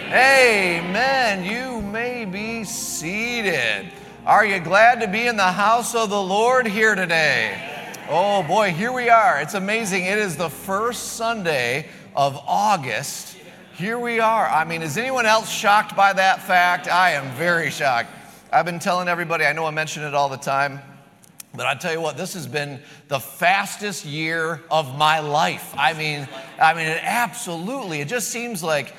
Amen. You may be seated. Are you glad to be in the house of the Lord here today? Oh boy, here we are. It's amazing. It is the first Sunday of August. Here we are. I mean, is anyone else shocked by that fact? I am very shocked. I've been telling everybody, I know I mention it all the time, but I tell you what, this has been the fastest year of my life. I mean, it absolutely, it just seems like,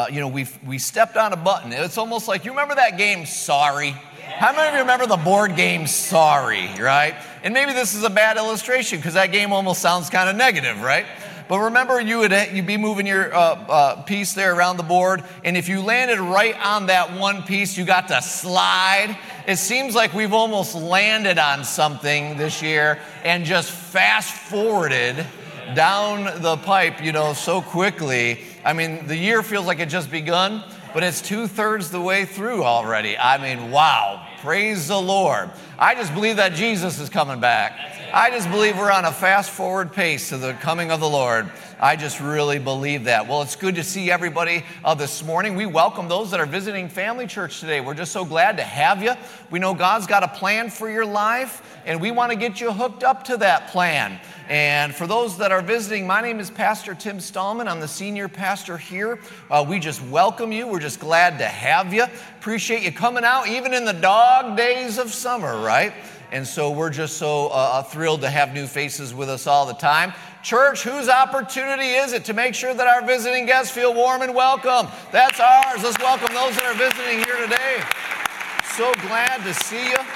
we stepped on a button. It's almost like, you remember that game, Sorry? How many of you remember the board game Sorry, right? And maybe this is a bad illustration because that game almost sounds kind of negative, right? But remember, you'd be moving your piece there around the board, and if you landed right on that one piece, you got to slide. It seems like we've almost landed on something this year and just fast forwarded down the pipe, so quickly. I mean, the year feels like it just begun, but it's 2/3 the way through already. I mean, wow, praise the Lord. I just believe that Jesus is coming back. I just believe we're on a fast forward pace to the coming of the Lord. I just really believe that. Well, it's good to see everybody this morning. We welcome those that are visiting Family Church today. We're just so glad to have you. We know God's got a plan for your life, and we want to get you hooked up to that plan. And for those that are visiting, my name is Pastor Tim Stallman. I'm the senior pastor here. We just welcome you. We're just glad to have you. Appreciate you coming out, even in the dog days of summer, right? And so we're just so thrilled to have new faces with us all the time. Church, whose opportunity is it to make sure that our visiting guests feel warm and welcome? That's ours. Let's welcome those that are visiting here today. So glad to see you.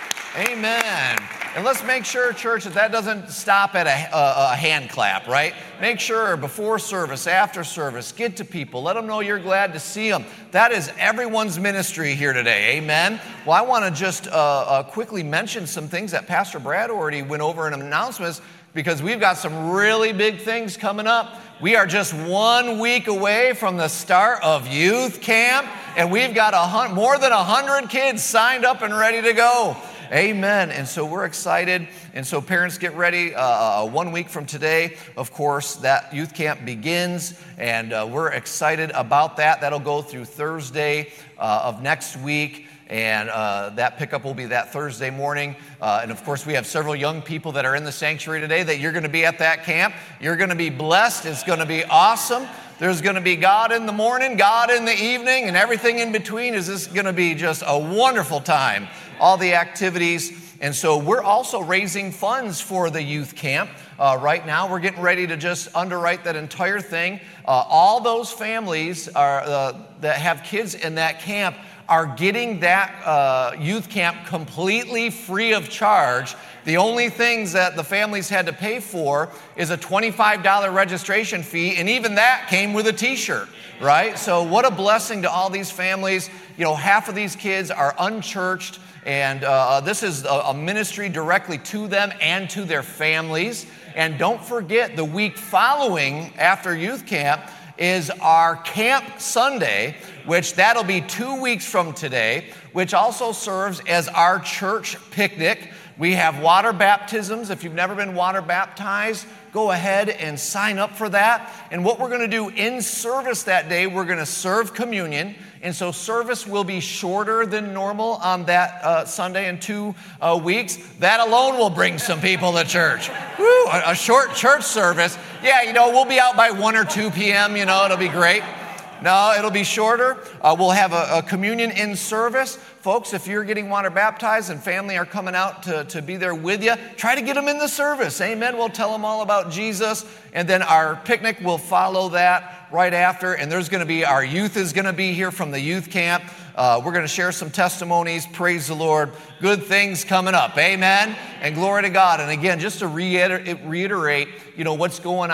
Amen. And let's make sure, church, that doesn't stop at a hand clap, right? Make sure before service, after service, get to people. Let them know you're glad to see them. That is everyone's ministry here today. Amen. Well, I want to just quickly mention some things that Pastor Brad already went over in announcements, because we've got some really big things coming up. We are just 1 week away from the start of youth camp, and we've got more than 100 kids signed up and ready to go. Amen. And so we're excited. And so parents, get ready. 1 week from today, of course, that youth camp begins. And we're excited about that. That'll go through Thursday of next week. And that pickup will be that Thursday morning. And of course, we have several young people that are in the sanctuary today that you're going to be at that camp. You're going to be blessed. It's going to be awesome. There's going to be God in the morning, God in the evening, and everything in between. Is this going to be just a wonderful time? All the activities. And so we're also raising funds for the youth camp. Right now, we're getting ready to just underwrite that entire thing. All those families that have kids in that camp are getting that youth camp completely free of charge. The only things that the families had to pay for is a $25 registration fee, and even that came with a t-shirt, right? So what a blessing to all these families. Half of these kids are unchurched, and this is a ministry directly to them and to their families. And don't forget, the week following after youth camp is our Camp Sunday, which that'll be 2 weeks from today, which also serves as our church picnic. We have water baptisms. If you've never been water baptized, go ahead and sign up for that. And what we're going to do in service that day, we're going to serve communion. And so service will be shorter than normal on that Sunday in 2 weeks. That alone will bring some people to church. Woo, a short church service. Yeah, we'll be out by 1 or 2 p.m., it'll be great. No, it'll be shorter. We'll have a communion in service. Folks, if you're getting water baptized and family are coming out to be there with you, try to get them in the service. Amen. We'll tell them all about Jesus. And then our picnic will follow that right after. And our youth is going to be here from the youth camp. We're going to share some testimonies. Praise the Lord. Good things coming up. Amen. And glory to God. And again, just to reiterate, what's going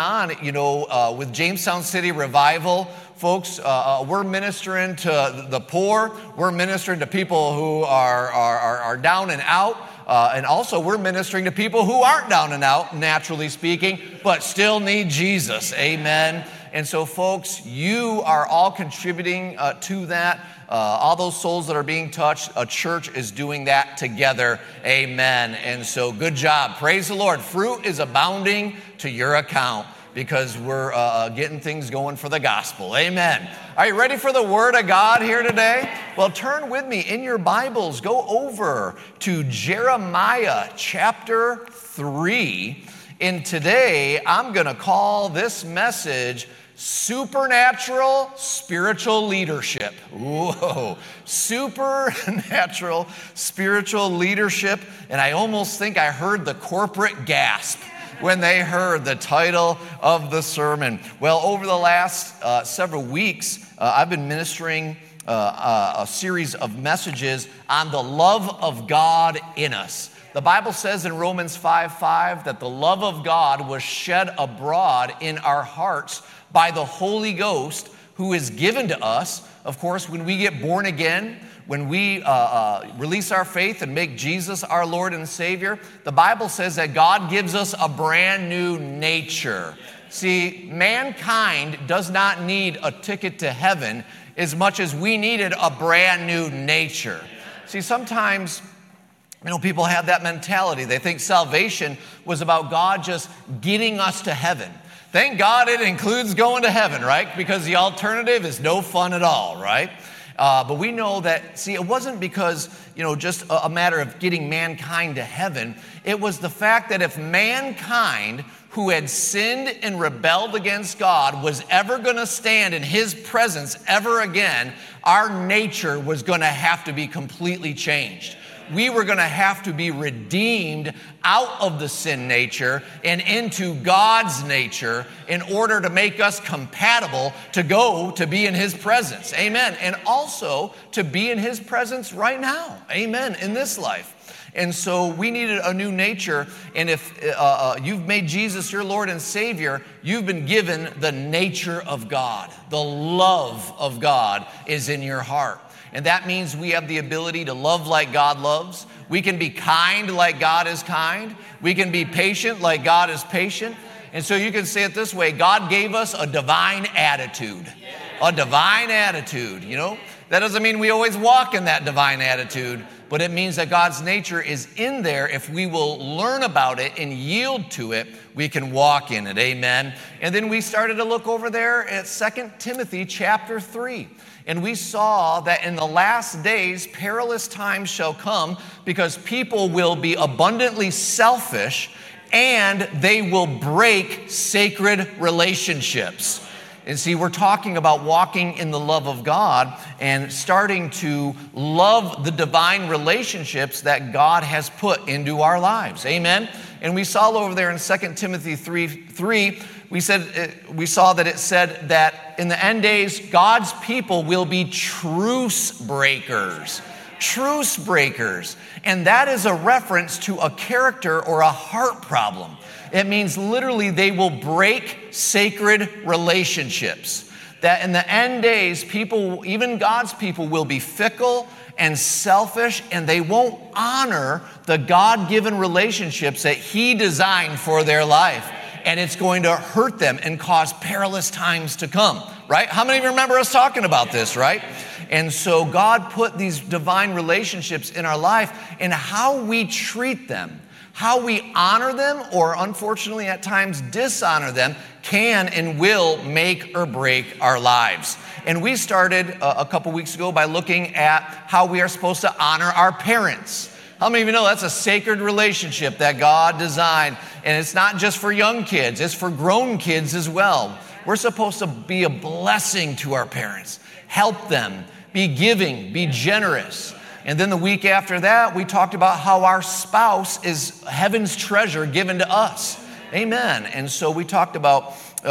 on, with Jamestown City Revival. Folks, we're ministering to the poor. We're ministering to people who are down and out. And also, we're ministering to people who aren't down and out, naturally speaking, but still need Jesus. Amen. And so, folks, you are all contributing to that. All those souls that are being touched, a church is doing that together. Amen. And so, good job. Praise the Lord. Fruit is abounding to your account. because we're getting things going for the gospel. Amen. Are you ready for the Word of God here today? Well, turn with me in your Bibles. Go over to Jeremiah chapter 3. And today, I'm going to call this message Supernatural Spiritual Leadership. Whoa, supernatural spiritual leadership. And I almost think I heard the corporate gasp when they heard the title of the sermon. Well, over the last several weeks, I've been ministering a series of messages on the love of God in us. The Bible says in Romans 5:5 that the love of God was shed abroad in our hearts by the Holy Ghost who is given to us. Of course, when we get born again, when we release our faith and make Jesus our Lord and Savior, the Bible says that God gives us a brand new nature. See, mankind does not need a ticket to heaven as much as we needed a brand new nature. See, sometimes people have that mentality. They think salvation was about God just getting us to heaven. Thank God it includes going to heaven, right? Because the alternative is no fun at all, right? But we know that, see, it wasn't because, just a matter of getting mankind to heaven. It was the fact that if mankind who had sinned and rebelled against God was ever going to stand in His presence ever again, our nature was going to have to be completely changed. We were going to have to be redeemed out of the sin nature and into God's nature in order to make us compatible to go to be in His presence. Amen. And also to be in His presence right now. Amen. In this life. And so we needed a new nature. And if you've made Jesus your Lord and Savior, you've been given the nature of God. The love of God is in your heart. And that means we have the ability to love like God loves. We can be kind like God is kind. We can be patient like God is patient. And so you can say it this way: God gave us a divine attitude. A divine attitude, That doesn't mean we always walk in that divine attitude, but it means that God's nature is in there. If we will learn about it and yield to it, we can walk in it. Amen. And then we started to look over there at 2 Timothy chapter 3. And we saw that in the last days, perilous times shall come because people will be abundantly selfish and they will break sacred relationships. And see, we're talking about walking in the love of God and starting to love the divine relationships that God has put into our lives. Amen? And we saw over there in 2 Timothy 3, we saw that it said that in the end days, God's people will be truce breakers. Truce breakers. And that is a reference to a character or a heart problem. It means literally they will break sacred relationships. That in the end days, people, even God's people, will be fickle and selfish, and they won't honor the God-given relationships that He designed for their life. And it's going to hurt them and cause perilous times to come, right? How many of you remember us talking about this, right? And so God put these divine relationships in our life, and how we treat them, how we honor them, or unfortunately at times dishonor them, can and will make or break our lives. And we started a couple weeks ago by looking at how we are supposed to honor our parents. How many of you know that's a sacred relationship that God designed? And it's not just for young kids, it's for grown kids as well. We're supposed to be a blessing to our parents, help them, be giving, be generous. And then the week after that, we talked about how our spouse is heaven's treasure given to us. Amen. And so we talked about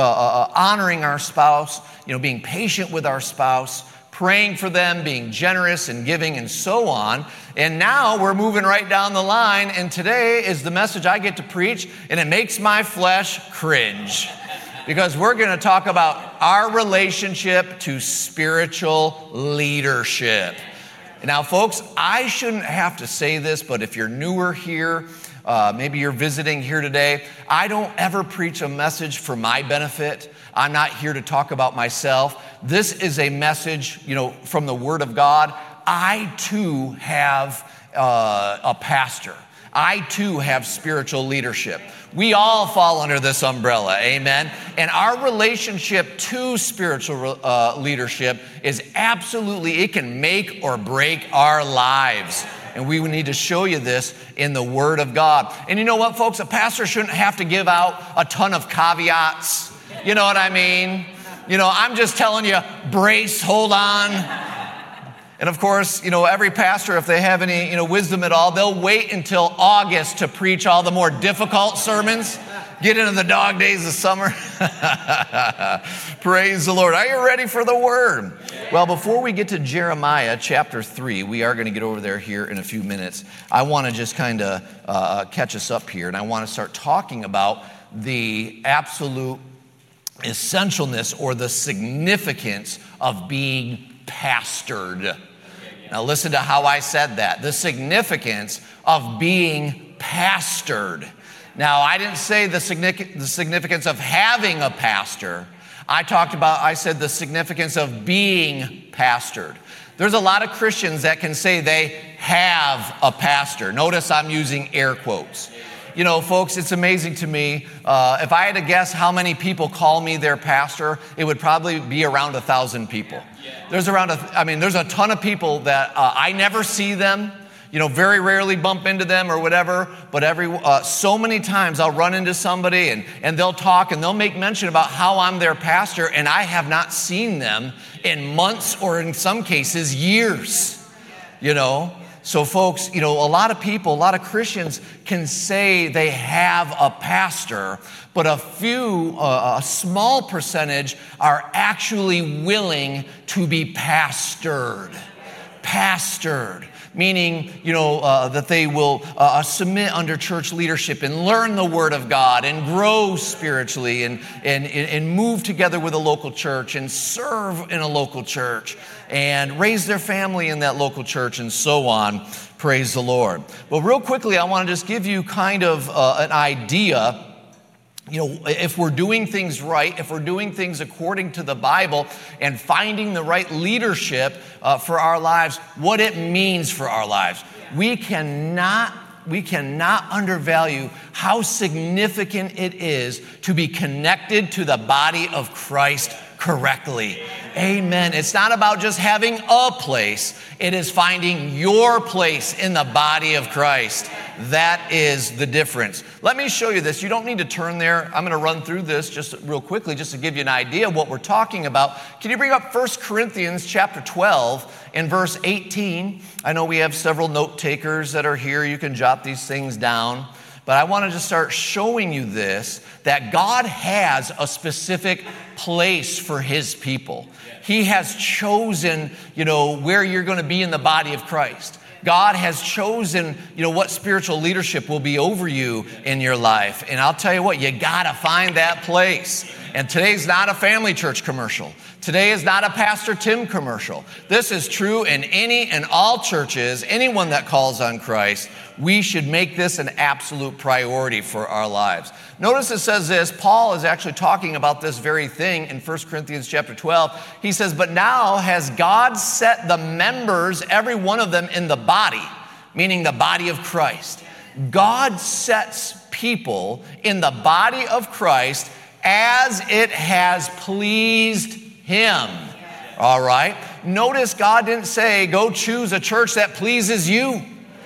honoring our spouse, being patient with our spouse, praying for them, being generous and giving and so on. And now we're moving right down the line. And today is the message I get to preach, and it makes my flesh cringe. Because we're going to talk about our relationship to spiritual leadership. Now, folks, I shouldn't have to say this, but if you're newer here, maybe you're visiting here today, I don't ever preach a message for my benefit. I'm not here to talk about myself. This is a message, from the Word of God. I too have a pastor. I too have spiritual leadership. We all fall under this umbrella, amen? And our relationship to spiritual leadership is absolutely, it can make or break our lives. And we need to show you this in the Word of God. And you know what, folks? A pastor shouldn't have to give out a ton of caveats. You know what I mean? You know, I'm just telling you, brace, hold on. And of course, you know, every pastor, if they have any, you know, wisdom at all, they'll wait until August to preach all the more difficult sermons. Get into the dog days of summer. Praise the Lord. Are you ready for the Word? Well, before we get to Jeremiah chapter 3, we are going to get over there here in a few minutes. I want to just kind of catch us up here, and I want to start talking about the absolute essentialness or the significance of being pastored. Now listen to how I said that. The significance of being pastored. Now, I didn't say the significance of having a pastor. I said the significance of being pastored. There's a lot of Christians that can say they have a pastor. Notice I'm using air quotes. You know, folks, it's amazing to me. If I had to guess how many people call me their pastor, it would probably be around 1,000 people. There's a ton of people that I never see them. You know, very rarely bump into them or whatever, but so many times I'll run into somebody and they'll talk and they'll make mention about how I'm their pastor, and I have not seen them in months or in some cases years, you know. So folks, you know, a lot of Christians can say they have a pastor, but a small percentage are actually willing to be pastored. Pastored. Meaning, you know, that they will submit under church leadership and learn the Word of God and grow spiritually and move together with a local church and serve in a local church and raise their family in that local church and so on. Praise the Lord. Well, real quickly, I want to just give you kind of an idea. You know, if we're doing things right, if we're doing things according to the Bible and finding the right leadership for our lives, what it means for our lives. We cannot undervalue how significant it is to be connected to the body of Christ correctly. Amen. It's not about just having a place. It is finding your place in the body of Christ. That is the difference. Let me show you this. You don't need to turn there. I'm going to run through this just real quickly just to give you an idea of what we're talking about. Can you bring up 1 Corinthians chapter 12 and verse 18? I know we have several note takers that are here. You can jot these things down. But I want to just start showing you this, that God has a specific place for His people. He has chosen, you know, where you're going to be in the body of Christ. God has chosen, you know, what spiritual leadership will be over you in your life. And I'll tell you what, you got to find that place. And today's not a family church commercial. Today is not a Pastor Tim commercial. This is true in any and all churches, anyone that calls on Christ. We should make this an absolute priority for our lives. Notice it says this. Paul is actually talking about this very thing in 1 Corinthians chapter 12. He says, but now has God set the members, every one of them, in the body, meaning the body of Christ. God sets people in the body of Christ as it has pleased Him. All right? Notice God didn't say, go choose a church that pleases you.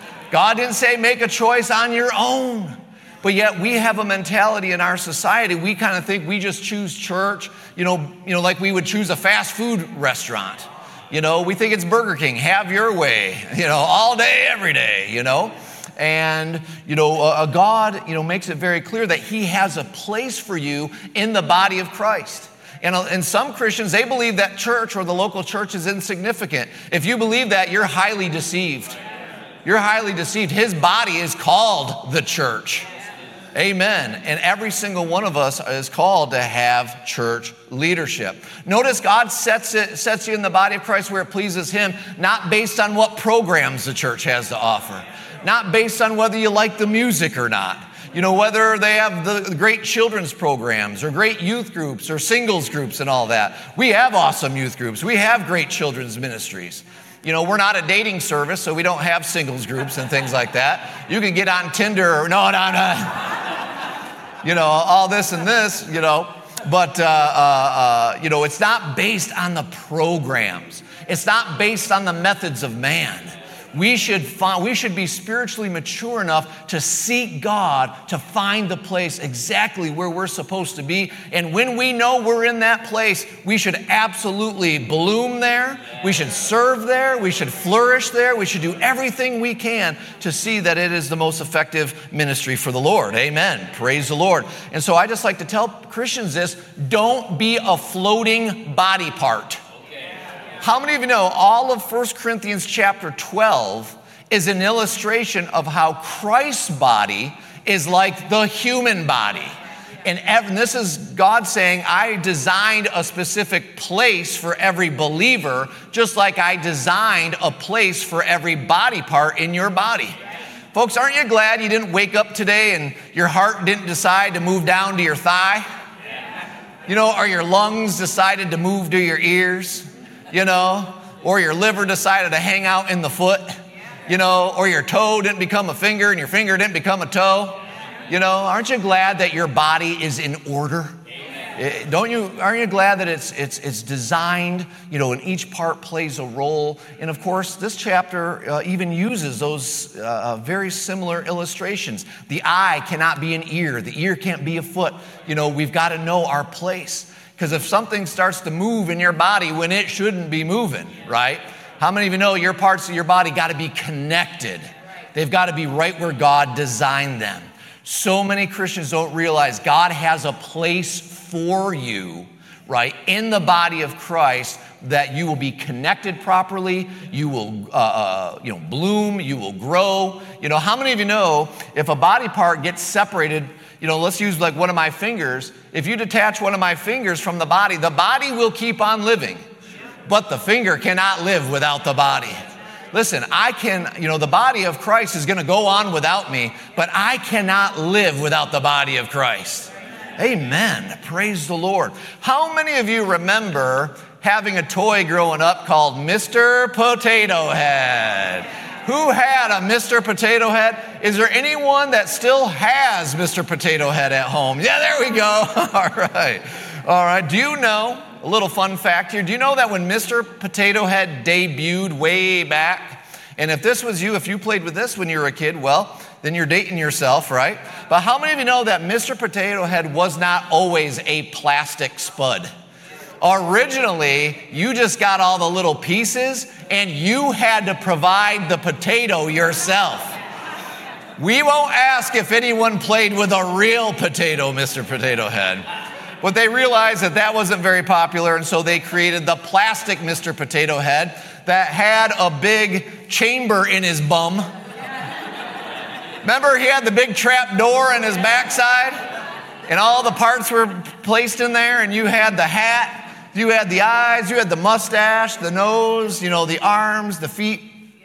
God didn't say make a choice on your own. But yet we have a mentality in our society. We kind of think we just choose church, you know, like we would choose a fast food restaurant. You know, we think it's Burger King, have your way, you know, all day, every day, you know. And, you know, God, you know, makes it very clear that He has a place for you in the body of Christ. And some Christians, they believe that church or the local church is insignificant. If you believe that, you're highly deceived. You're highly deceived. His body is called the church. Amen. And every single one of us is called to have church leadership. Notice God sets you in the body of Christ where it pleases Him, not based on what programs the church has to offer, not based on whether you like the music or not. You know, whether they have the great children's programs or great youth groups or singles groups and all that. We have awesome youth groups. We have great children's ministries. You know, we're not a dating service, so we don't have singles groups and things like that. You can get on Tinder. No. all this and this, But, it's not based on the programs. It's not based on the methods of man. We should be spiritually mature enough to seek God, to find the place exactly where we're supposed to be. And when we know we're in that place, we should absolutely bloom there. We should serve there. We should flourish there. We should do everything we can to see that it is the most effective ministry for the Lord. Amen. Praise the Lord. And so I just like to tell Christians this: don't be a floating body part. How many of you know all of 1 Corinthians chapter 12 is an illustration of how Christ's body is like the human body? And this is God saying, I designed a specific place for every believer, just like I designed a place for every body part in your body. Folks, aren't you glad you didn't wake up today and your heart didn't decide to move down to your thigh? Or your lungs decided to move to your ears? Or your liver decided to hang out in the foot, or your toe didn't become a finger and your finger didn't become a toe. Aren't you glad that your body is in order? Aren't you glad that it's designed, and each part plays a role? And of course, this chapter even uses those very similar illustrations. The eye cannot be an ear. The ear can't be a foot. We've got to know our place. Because if something starts to move in your body when it shouldn't be moving, right? How many of you know your parts of your body got to be connected? They've got to be right where God designed them. So many Christians don't realize God has a place for you, right, in the body of Christ, that you will be connected properly, you will bloom, you will grow. How many of you know if a body part gets separated, let's use like one of my fingers. If you detach one of my fingers from the body will keep on living, but the finger cannot live without the body. Listen, the body of Christ is going to go on without me, but I cannot live without the body of Christ. Amen. Praise the Lord. How many of you remember having a toy growing up called Mr. Potato Head? Who had a Mr. Potato Head? Is there anyone that still has Mr. Potato Head at home? Yeah, there we go. All right. Do you know, a little fun fact here, do you know that when Mr. Potato Head debuted way back, and if this was you, if you played with this when you were a kid, well, then you're dating yourself, right? But how many of you know that Mr. Potato Head was not always a plastic spud? Originally, you just got all the little pieces and you had to provide the potato yourself. We won't ask if anyone played with a real potato, Mr. Potato Head. But they realized that wasn't very popular, and so they created the plastic Mr. Potato Head that had a big chamber in his bum. Remember, he had the big trap door in his backside, and all the parts were placed in there, and you had the hat. You had the eyes, you had the mustache, the nose, the arms, the feet,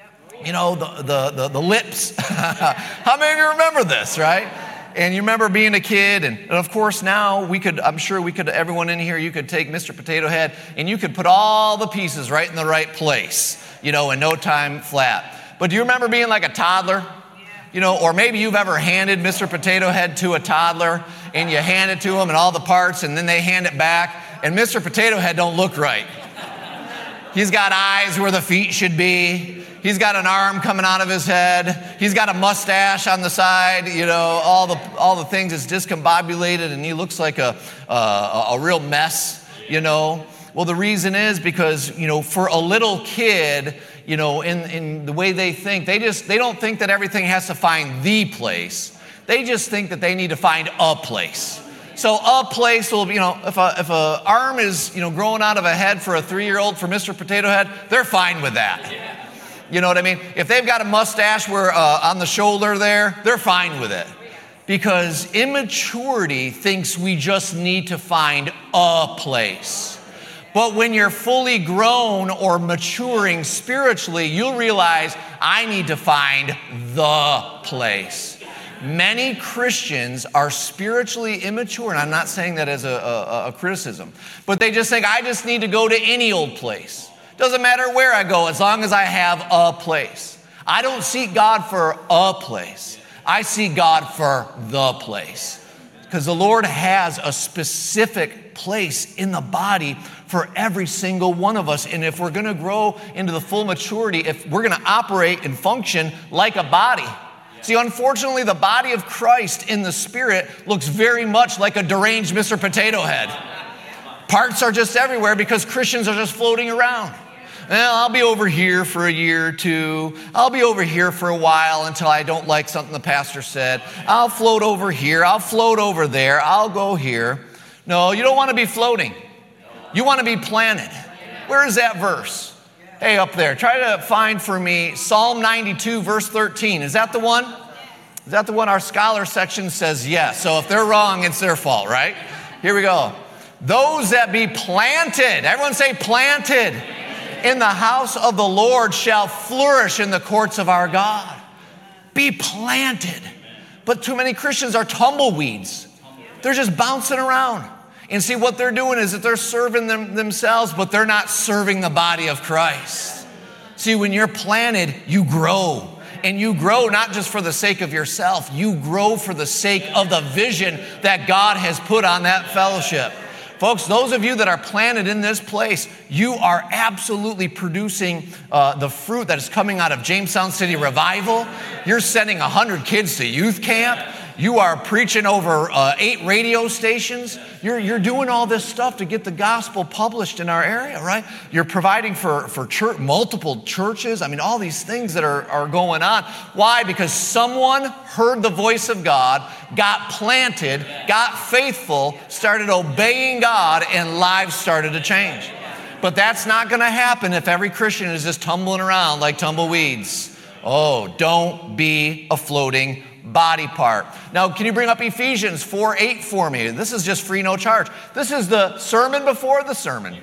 the lips. How many of you remember this, right? And you remember being a kid, and of course now everyone in here, you could take Mr. Potato Head and you could put all the pieces right in the right place, in no time flat. But do you remember being like a toddler? Or maybe you've ever handed Mr. Potato Head to a toddler and you hand it to them and all the parts, and then they hand it back. And Mr. Potato Head don't look right. He's got eyes where the feet should be. He's got an arm coming out of his head. He's got a mustache on the side. All the things. It's discombobulated, and he looks like a real mess. Well, the reason is because for a little kid, in the way they think, they don't think that everything has to find the place. They just think that they need to find a place. So a place will, if a arm is, growing out of a head for a 3-year-old for Mr. Potato Head, they're fine with that. You know what I mean? If they've got a mustache where on the shoulder there, they're fine with it. Because immaturity thinks we just need to find a place. But when you're fully grown or maturing spiritually, you'll realize I need to find the place. Many Christians are spiritually immature, and I'm not saying that as a criticism, but they just think, I just need to go to any old place. Doesn't matter where I go, as long as I have a place. I don't seek God for a place. I seek God for the place. Because the Lord has a specific place in the body for every single one of us. And if we're going to grow into the full maturity, if we're going to operate and function like a body. See, unfortunately, the body of Christ in the Spirit looks very much like a deranged Mr. Potato Head. Parts are just everywhere because Christians are just floating around. Well, I'll be over here for a year or two. I'll be over here for a while until I don't like something the pastor said. I'll float over here. I'll float over there. I'll go here. No, you don't want to be floating. You want to be planted. Where is that verse? Hey, up there. Try to find for me Psalm 92, verse 13. Is that the one? Is that the one? Our scholar section says yes. So if they're wrong, it's their fault, right? Here we go. Those that be planted. Everyone say planted. In the house of the Lord shall flourish in the courts of our God. Be planted. But too many Christians are tumbleweeds. They're just bouncing around. And see, what they're doing is that they're serving themselves, but they're not serving the body of Christ. See, when you're planted, you grow. And you grow not just for the sake of yourself. You grow for the sake of the vision that God has put on that fellowship. Folks, those of you that are planted in this place, you are absolutely producing the fruit that is coming out of Jamestown City Revival. You're sending 100 kids to youth camp. You are preaching over 8 radio stations. You're doing all this stuff to get the gospel published in our area, right? You're providing for church, multiple churches. I mean, all these things that are going on. Why? Because someone heard the voice of God, got planted, got faithful, started obeying God, and lives started to change. But that's not going to happen if every Christian is just tumbling around like tumbleweeds. Oh, don't be a floating body part. Now, can you bring up Ephesians 4:8 for me? This is just free, no charge. This is the sermon before the sermon.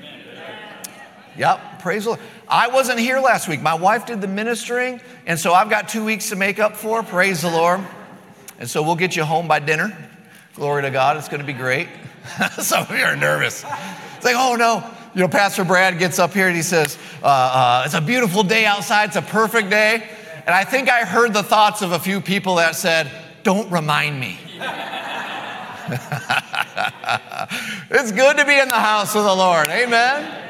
Yep, praise the Lord. I wasn't here last week. My wife did the ministering, and so I've got 2 weeks to make up for. Praise the Lord. And so we'll get you home by dinner. Glory to God. It's going to be great. Some of you are nervous. It's like, oh no. You know, Pastor Brad gets up here and he says, it's a beautiful day outside. It's a perfect day. And I think I heard the thoughts of a few people that said, don't remind me. It's good to be in the house of the Lord. Amen.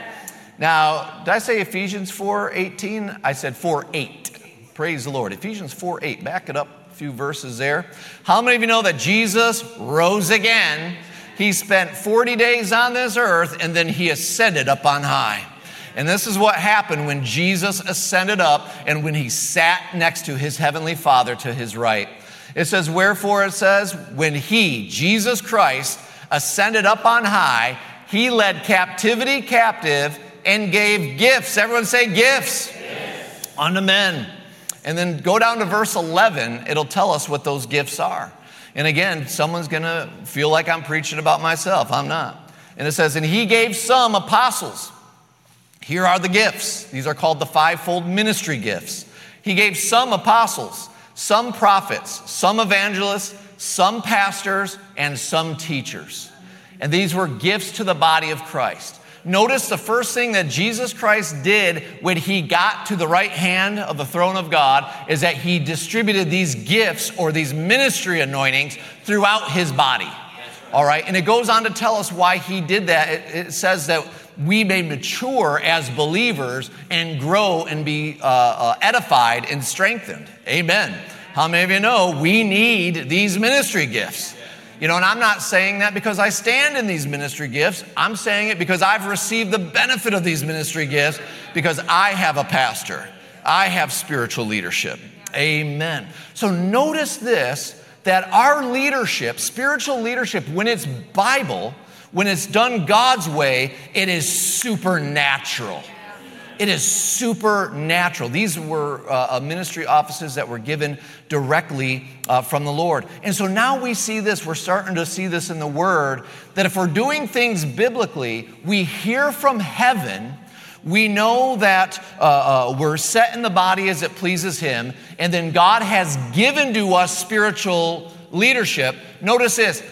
Now, did I say Ephesians 4:18? I said 4:8. Praise the Lord. Ephesians 4:8. Back it up a few verses there. How many of you know that Jesus rose again? He spent 40 days on this earth and then he ascended up on high. And this is what happened when Jesus ascended up and when he sat next to his heavenly Father to his right. It says, wherefore it says, when he, Jesus Christ, ascended up on high, he led captivity captive and gave gifts. Everyone say gifts. Yes. Unto men. And then go down to verse 11. It'll tell us what those gifts are. And again, someone's going to feel like I'm preaching about myself. I'm not. And it says, and he gave some apostles. Here are the gifts. These are called the fivefold ministry gifts. He gave some apostles, some prophets, some evangelists, some pastors, and some teachers. And these were gifts to the body of Christ. Notice the first thing that Jesus Christ did when he got to the right hand of the throne of God is that he distributed these gifts or these ministry anointings throughout his body. All right, and it goes on to tell us why he did that. It says that we may mature as believers and grow and be edified and strengthened. Amen. How many of you know we need these ministry gifts? You know, and I'm not saying that because I stand in these ministry gifts. I'm saying it because I've received the benefit of these ministry gifts because I have a pastor. I have spiritual leadership. Amen. So notice this, that our leadership, spiritual leadership, when it's Bible, when it's done God's way, it is supernatural. It is supernatural. These were ministry offices that were given directly from the Lord. And so now we see this, we're starting to see this in the Word, that if we're doing things biblically, we hear from heaven, we know that we're set in the body as it pleases Him, and then God has given to us spiritual leadership. Notice this,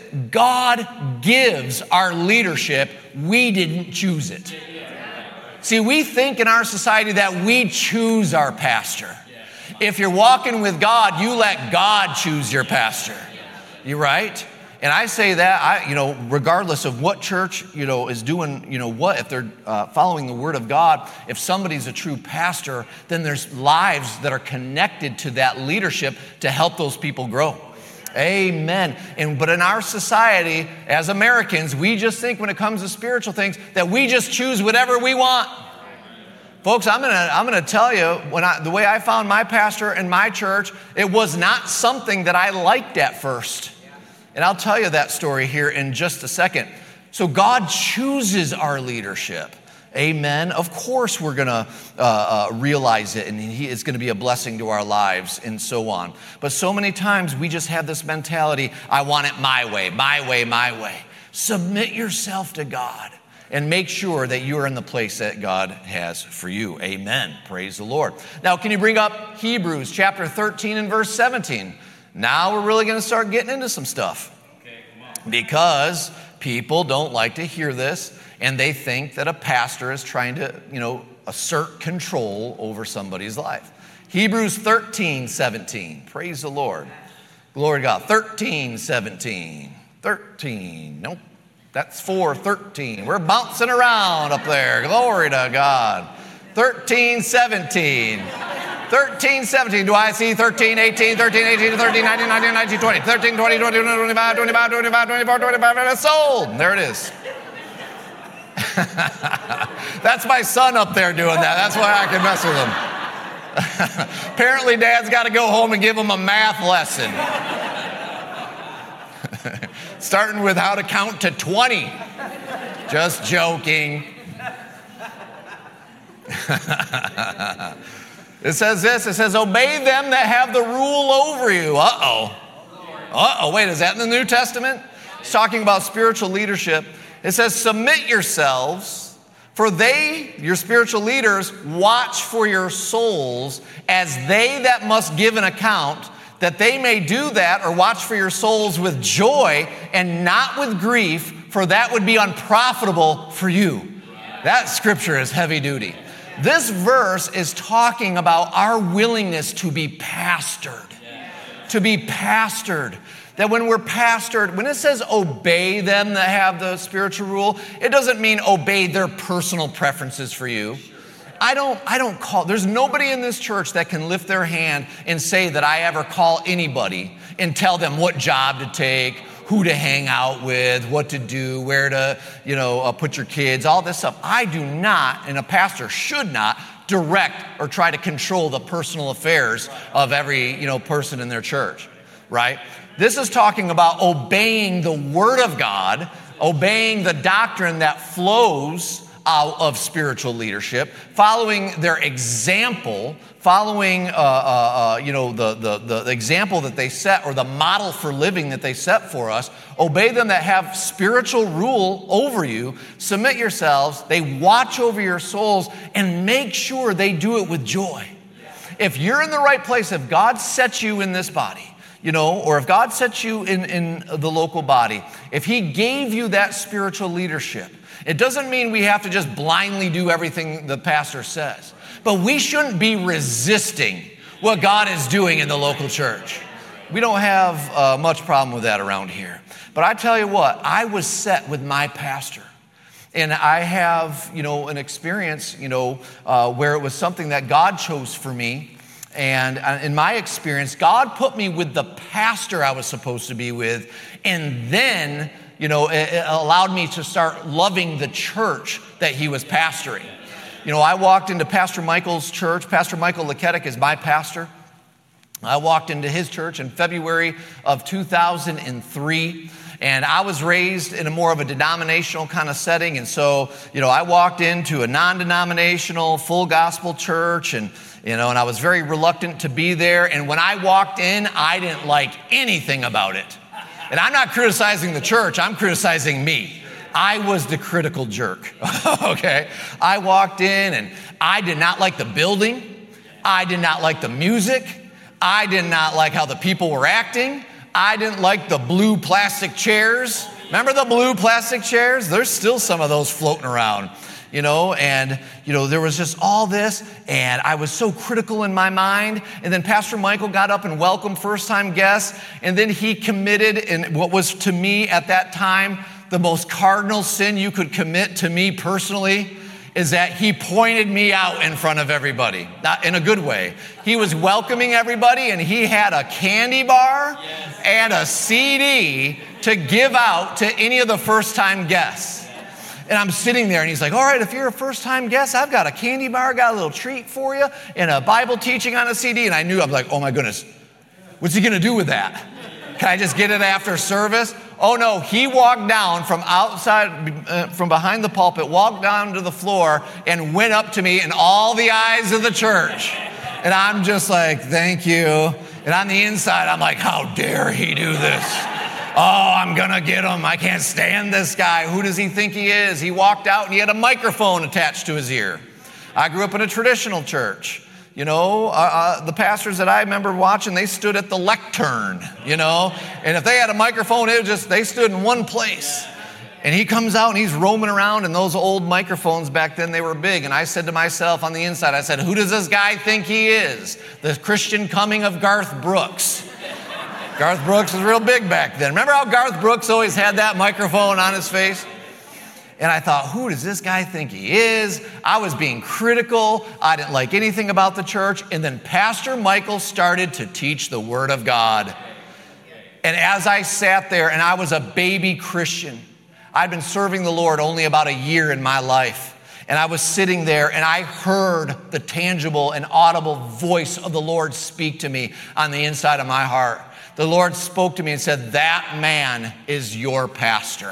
God gives our leadership, we didn't choose it. See, we think in our society that we choose our pastor. If you're walking with God, you let God choose your pastor. You right? And I say that, regardless of what church, is doing, what, if they're following the Word of God, if somebody's a true pastor, then there's lives that are connected to that leadership to help those people grow. Amen. But in our society, as Americans, we just think when it comes to spiritual things that we just choose whatever we want. Folks, I'm gonna tell you, the way I found my pastor in my church, it was not something that I liked at first. And I'll tell you that story here in just a second. So God chooses our leadership. Amen. Of course we're going to realize it, and it's going to be a blessing to our lives and so on. But so many times we just have this mentality, I want it my way, my way, my way. Submit yourself to God and make sure that you're in the place that God has for you. Amen. Praise the Lord. Now, can you bring up Hebrews chapter 13 and verse 17? Now we're really going to start getting into some stuff. Okay, come on. Because people don't like to hear this, and they think that a pastor is trying to, assert control over somebody's life. Hebrews 13:17. Praise the Lord. Glory to God. 13:17. 13. Nope. That's 4:13. We're bouncing around up there. Glory to God. 13:17. 13:17. Do I see 13:18, 13:18, 13, 19, 19, 19, 20, 13, 20, 20, 25, 25, 25, 24, 25, and it's sold. There it is. That's my son up there doing that. That's why I can mess with him. Apparently, Dad's got to go home and give him a math lesson. Starting with how to count to 20. Just joking. It says this, it says, obey them that have the rule over you. Wait, is that in the New Testament? It's talking about spiritual leadership. It says, submit yourselves, for they, your spiritual leaders, watch for your souls as they that must give an account, that they may do that or watch for your souls with joy and not with grief, for that would be unprofitable for you. That scripture is heavy duty. This verse is talking about our willingness to be pastored. To be pastored. That when we're pastored, when it says obey them that have the spiritual rule, it doesn't mean obey their personal preferences for you. There's nobody in this church that can lift their hand and say that I ever call anybody and tell them what job to take, who to hang out with, what to do, where to, put your kids, all this stuff. I do not, and a pastor should not, direct or try to control the personal affairs of every, person in their church, right? This is talking about obeying the Word of God, obeying the doctrine that flows out of spiritual leadership, following their example, following the example that they set, or the model for living that they set for us. Obey them that have spiritual rule over you. Submit yourselves. They watch over your souls and make sure they do it with joy. If you're in the right place, if God sets you in this body, or if God sets you in the local body, if He gave you that spiritual leadership, it doesn't mean we have to just blindly do everything the pastor says. But we shouldn't be resisting what God is doing in the local church. We don't have much problem with that around here. But I tell you what, I was set with my pastor. And I have, an experience, where it was something that God chose for me. And in my experience, God put me with the pastor I was supposed to be with. And then, it allowed me to start loving the church that he was pastoring. I walked into Pastor Michael's church. Pastor Michael Leketic is my pastor. I walked into his church in February of 2003. And I was raised in a more of a denominational kind of setting. And so, I walked into a non-denominational, full gospel church, and I was very reluctant to be there. And when I walked in, I didn't like anything about it. And I'm not criticizing the church, I'm criticizing me. I was the critical jerk, okay? I walked in and I did not like the building. I did not like the music. I did not like how the people were acting. I didn't like the blue plastic chairs. Remember the blue plastic chairs? There's still some of those floating around. and there was just all this, and I was so critical in my mind. And then Pastor Michael got up and welcomed first-time guests, and then he committed in what was to me at that time the most cardinal sin you could commit to me personally, is that he pointed me out in front of everybody, not in a good way. He was welcoming everybody, and he had a candy bar and a CD to give out to any of the first-time guests. And I'm sitting there, and he's like, all right, if you're a first-time guest, I've got a candy bar, got a little treat for you, and a Bible teaching on a CD. And I knew, I'm like, oh my goodness, what's he going to do with that? Can I just get it after service? Oh no, he walked down from outside, from behind the pulpit, walked down to the floor and went up to me in all the eyes of the church. And I'm just like, thank you. And on the inside, I'm like, how dare he do this? Oh, I'm going to get him. I can't stand this guy. Who does he think he is? He walked out and he had a microphone attached to his ear. I grew up in a traditional church. The pastors that I remember watching, they stood at the lectern, and if they had a microphone, they stood in one place. And he comes out and he's roaming around, and those old microphones back then, they were big. And I said to myself on the inside, I said, who does this guy think he is? The Christian coming of Garth Brooks. Garth Brooks was real big back then. Remember how Garth Brooks always had that microphone on his face? And I thought, who does this guy think he is? I was being critical. I didn't like anything about the church. And then Pastor Michael started to teach the Word of God. And as I sat there, and I was a baby Christian, I'd been serving the Lord only about a year in my life. And I was sitting there, and I heard the tangible and audible voice of the Lord speak to me on the inside of my heart. The Lord spoke to me and said, that man is your pastor.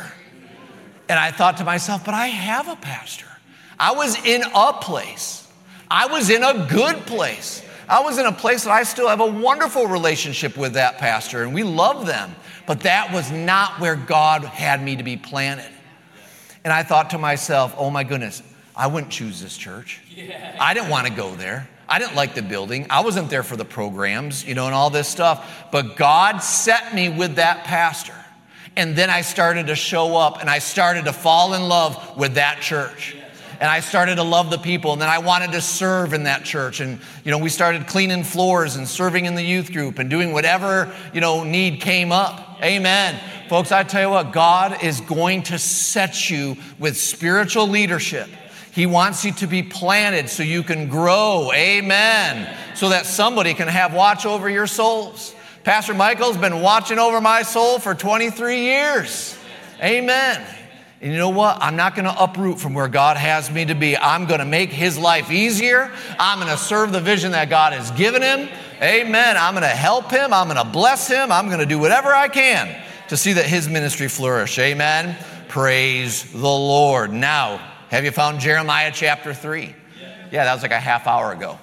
And I thought to myself, but I have a pastor. I was in a place. I was in a good place. I was in a place that I still have a wonderful relationship with that pastor, and we love them. But that was not where God had me to be planted. And I thought to myself, oh my goodness, I wouldn't choose this church. I didn't want to go there. I didn't like the building. I wasn't there for the programs, and all this stuff. But God set me with that pastor. And then I started to show up, and I started to fall in love with that church. And I started to love the people, and then I wanted to serve in that church. And, we started cleaning floors and serving in the youth group and doing whatever, need came up. Amen. Folks, I tell you what, God is going to set you with spiritual leadership. He wants you to be planted so you can grow. Amen. So that somebody can have watch over your souls. Pastor Michael's been watching over my soul for 23 years. Amen. And you know what? I'm not going to uproot from where God has me to be. I'm going to make his life easier. I'm going to serve the vision that God has given him. Amen. I'm going to help him. I'm going to bless him. I'm going to do whatever I can to see that his ministry flourish. Amen. Praise the Lord. Now, have you found Jeremiah chapter 3? Yeah, that was like a half hour ago.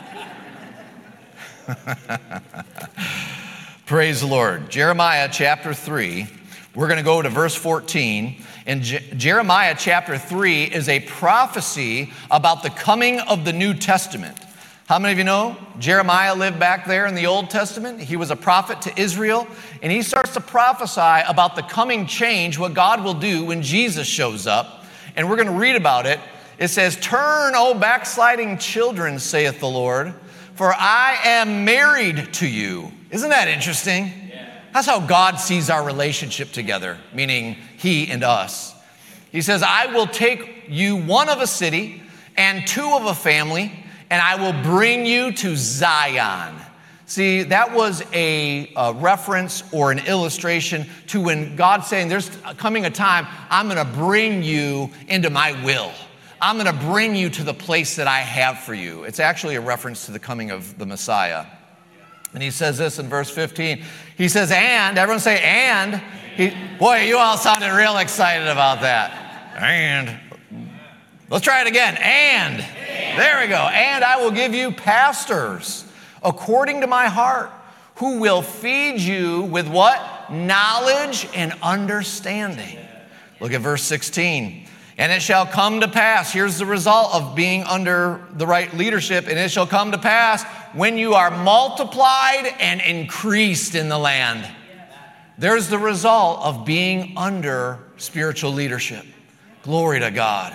Praise the Lord. Jeremiah chapter 3, we're going to go to verse 14. And Jeremiah chapter 3 is a prophecy about the coming of the New Testament. How many of you know Jeremiah lived back there in the Old Testament? He was a prophet to Israel, and he starts to prophesy about the coming change, what God will do when Jesus shows up. And we're going to read about it. It says, "Turn, O backsliding children, saith the Lord, for I am married to you." Isn't that interesting? Yeah. That's how God sees our relationship together, meaning he and us. He says, "I will take you one of a city and two of a family, and I will bring you to Zion." See, that was a reference or an illustration to when God's saying there's coming a time I'm going to bring you into my will. I'm going to bring you to the place that I have for you. It's actually a reference to the coming of the Messiah. And he says this in verse 15. He says, and, everyone say, and. Boy, you all sounded real excited about that. And. Let's try it again. And. There we go. And I will give you pastors according to my heart, who will feed you with what? Knowledge and understanding. Look at verse 16. And it shall come to pass, here's the result of being under the right leadership, and it shall come to pass when you are multiplied and increased in the land. There's the result of being under spiritual leadership. Glory to God.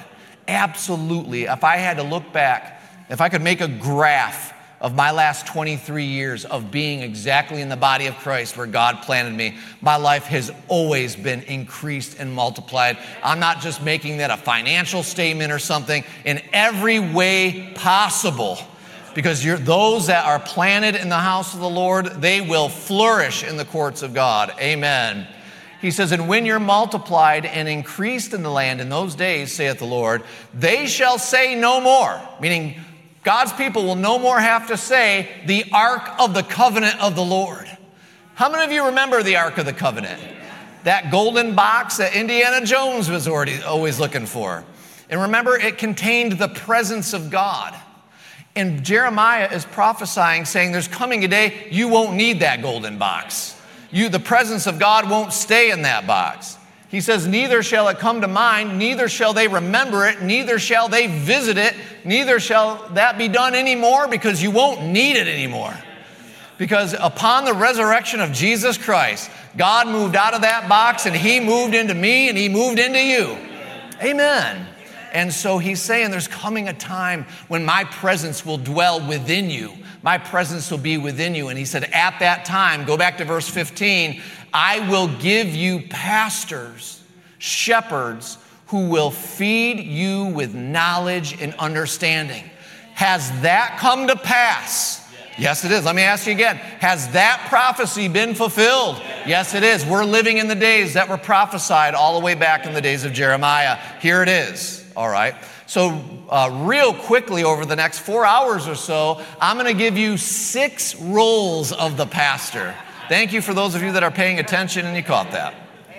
absolutely, if I had to look back, if I could make a graph of my last 23 years of being exactly in the body of Christ where God planted me, my life has always been increased and multiplied. I'm not just making that a financial statement or something, in every way possible. Because those that are planted in the house of the Lord, they will flourish in the courts of God. Amen. He says, and when you're multiplied and increased in the land in those days, saith the Lord, they shall say no more. Meaning, God's people will no more have to say the Ark of the Covenant of the Lord. How many of you remember the Ark of the Covenant? That golden box that Indiana Jones was always looking for. And remember, it contained the presence of God. And Jeremiah is prophesying, saying there's coming a day you won't need that golden box. The presence of God won't stay in that box. He says, neither shall it come to mind, neither shall they remember it, neither shall they visit it, neither shall that be done anymore, because you won't need it anymore. Because upon the resurrection of Jesus Christ, God moved out of that box and he moved into me and he moved into you. Amen. And so he's saying there's coming a time when my presence will dwell within you. My presence will be within you. And he said, at that time, go back to verse 15, I will give you pastors, shepherds, who will feed you with knowledge and understanding. Has that come to pass? Yes, it is. Let me ask you again. Has that prophecy been fulfilled? Yes, it is. We're living in the days that were prophesied all the way back in the days of Jeremiah. Here it is. All right. So real quickly over the next 4 hours or so, I'm going to give you 6 roles of the pastor. Thank you for those of you that are paying attention and you caught that.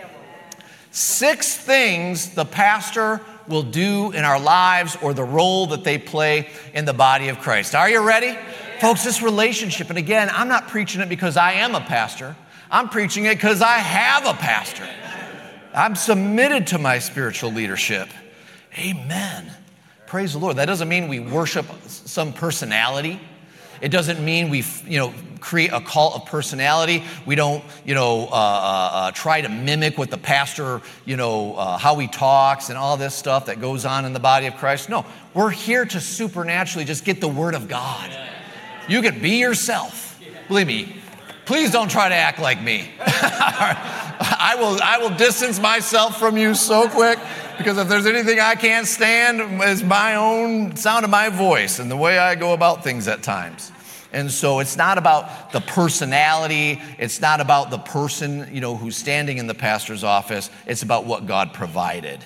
6 things the pastor will do in our lives, or the role that they play in the body of Christ. Are you ready? Folks, this relationship, and again, I'm not preaching it because I am a pastor. I'm preaching it because I have a pastor. I'm submitted to my spiritual leadership. Amen. Praise the Lord. That doesn't mean we worship some personality. It doesn't mean we, create a cult of personality. We don't, try to mimic what the pastor, how he talks and all this stuff that goes on in the body of Christ. No, we're here to supernaturally just get the word of God. You can be yourself. Believe me. Please don't try to act like me. I will distance myself from you so quick, because if there's anything I can't stand, is my own sound of my voice and the way I go about things at times. And so it's not about the personality. It's not about the person, who's standing in the pastor's office. It's about what God provided.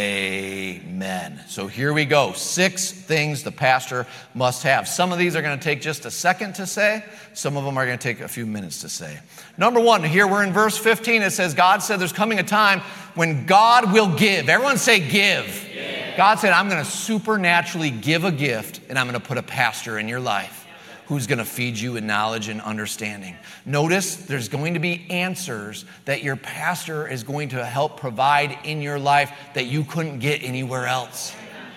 Amen. So here we go. 6 things the pastor must have. Some of these are going to take just a second to say. Some of them are going to take a few minutes to say. Number 1, here we're in verse 15. It says, God said there's coming a time when God will give. Everyone say give. God said, I'm going to supernaturally give a gift, and I'm going to put a pastor in your life who's going to feed you in knowledge and understanding. Notice there's going to be answers that your pastor is going to help provide in your life that you couldn't get anywhere else.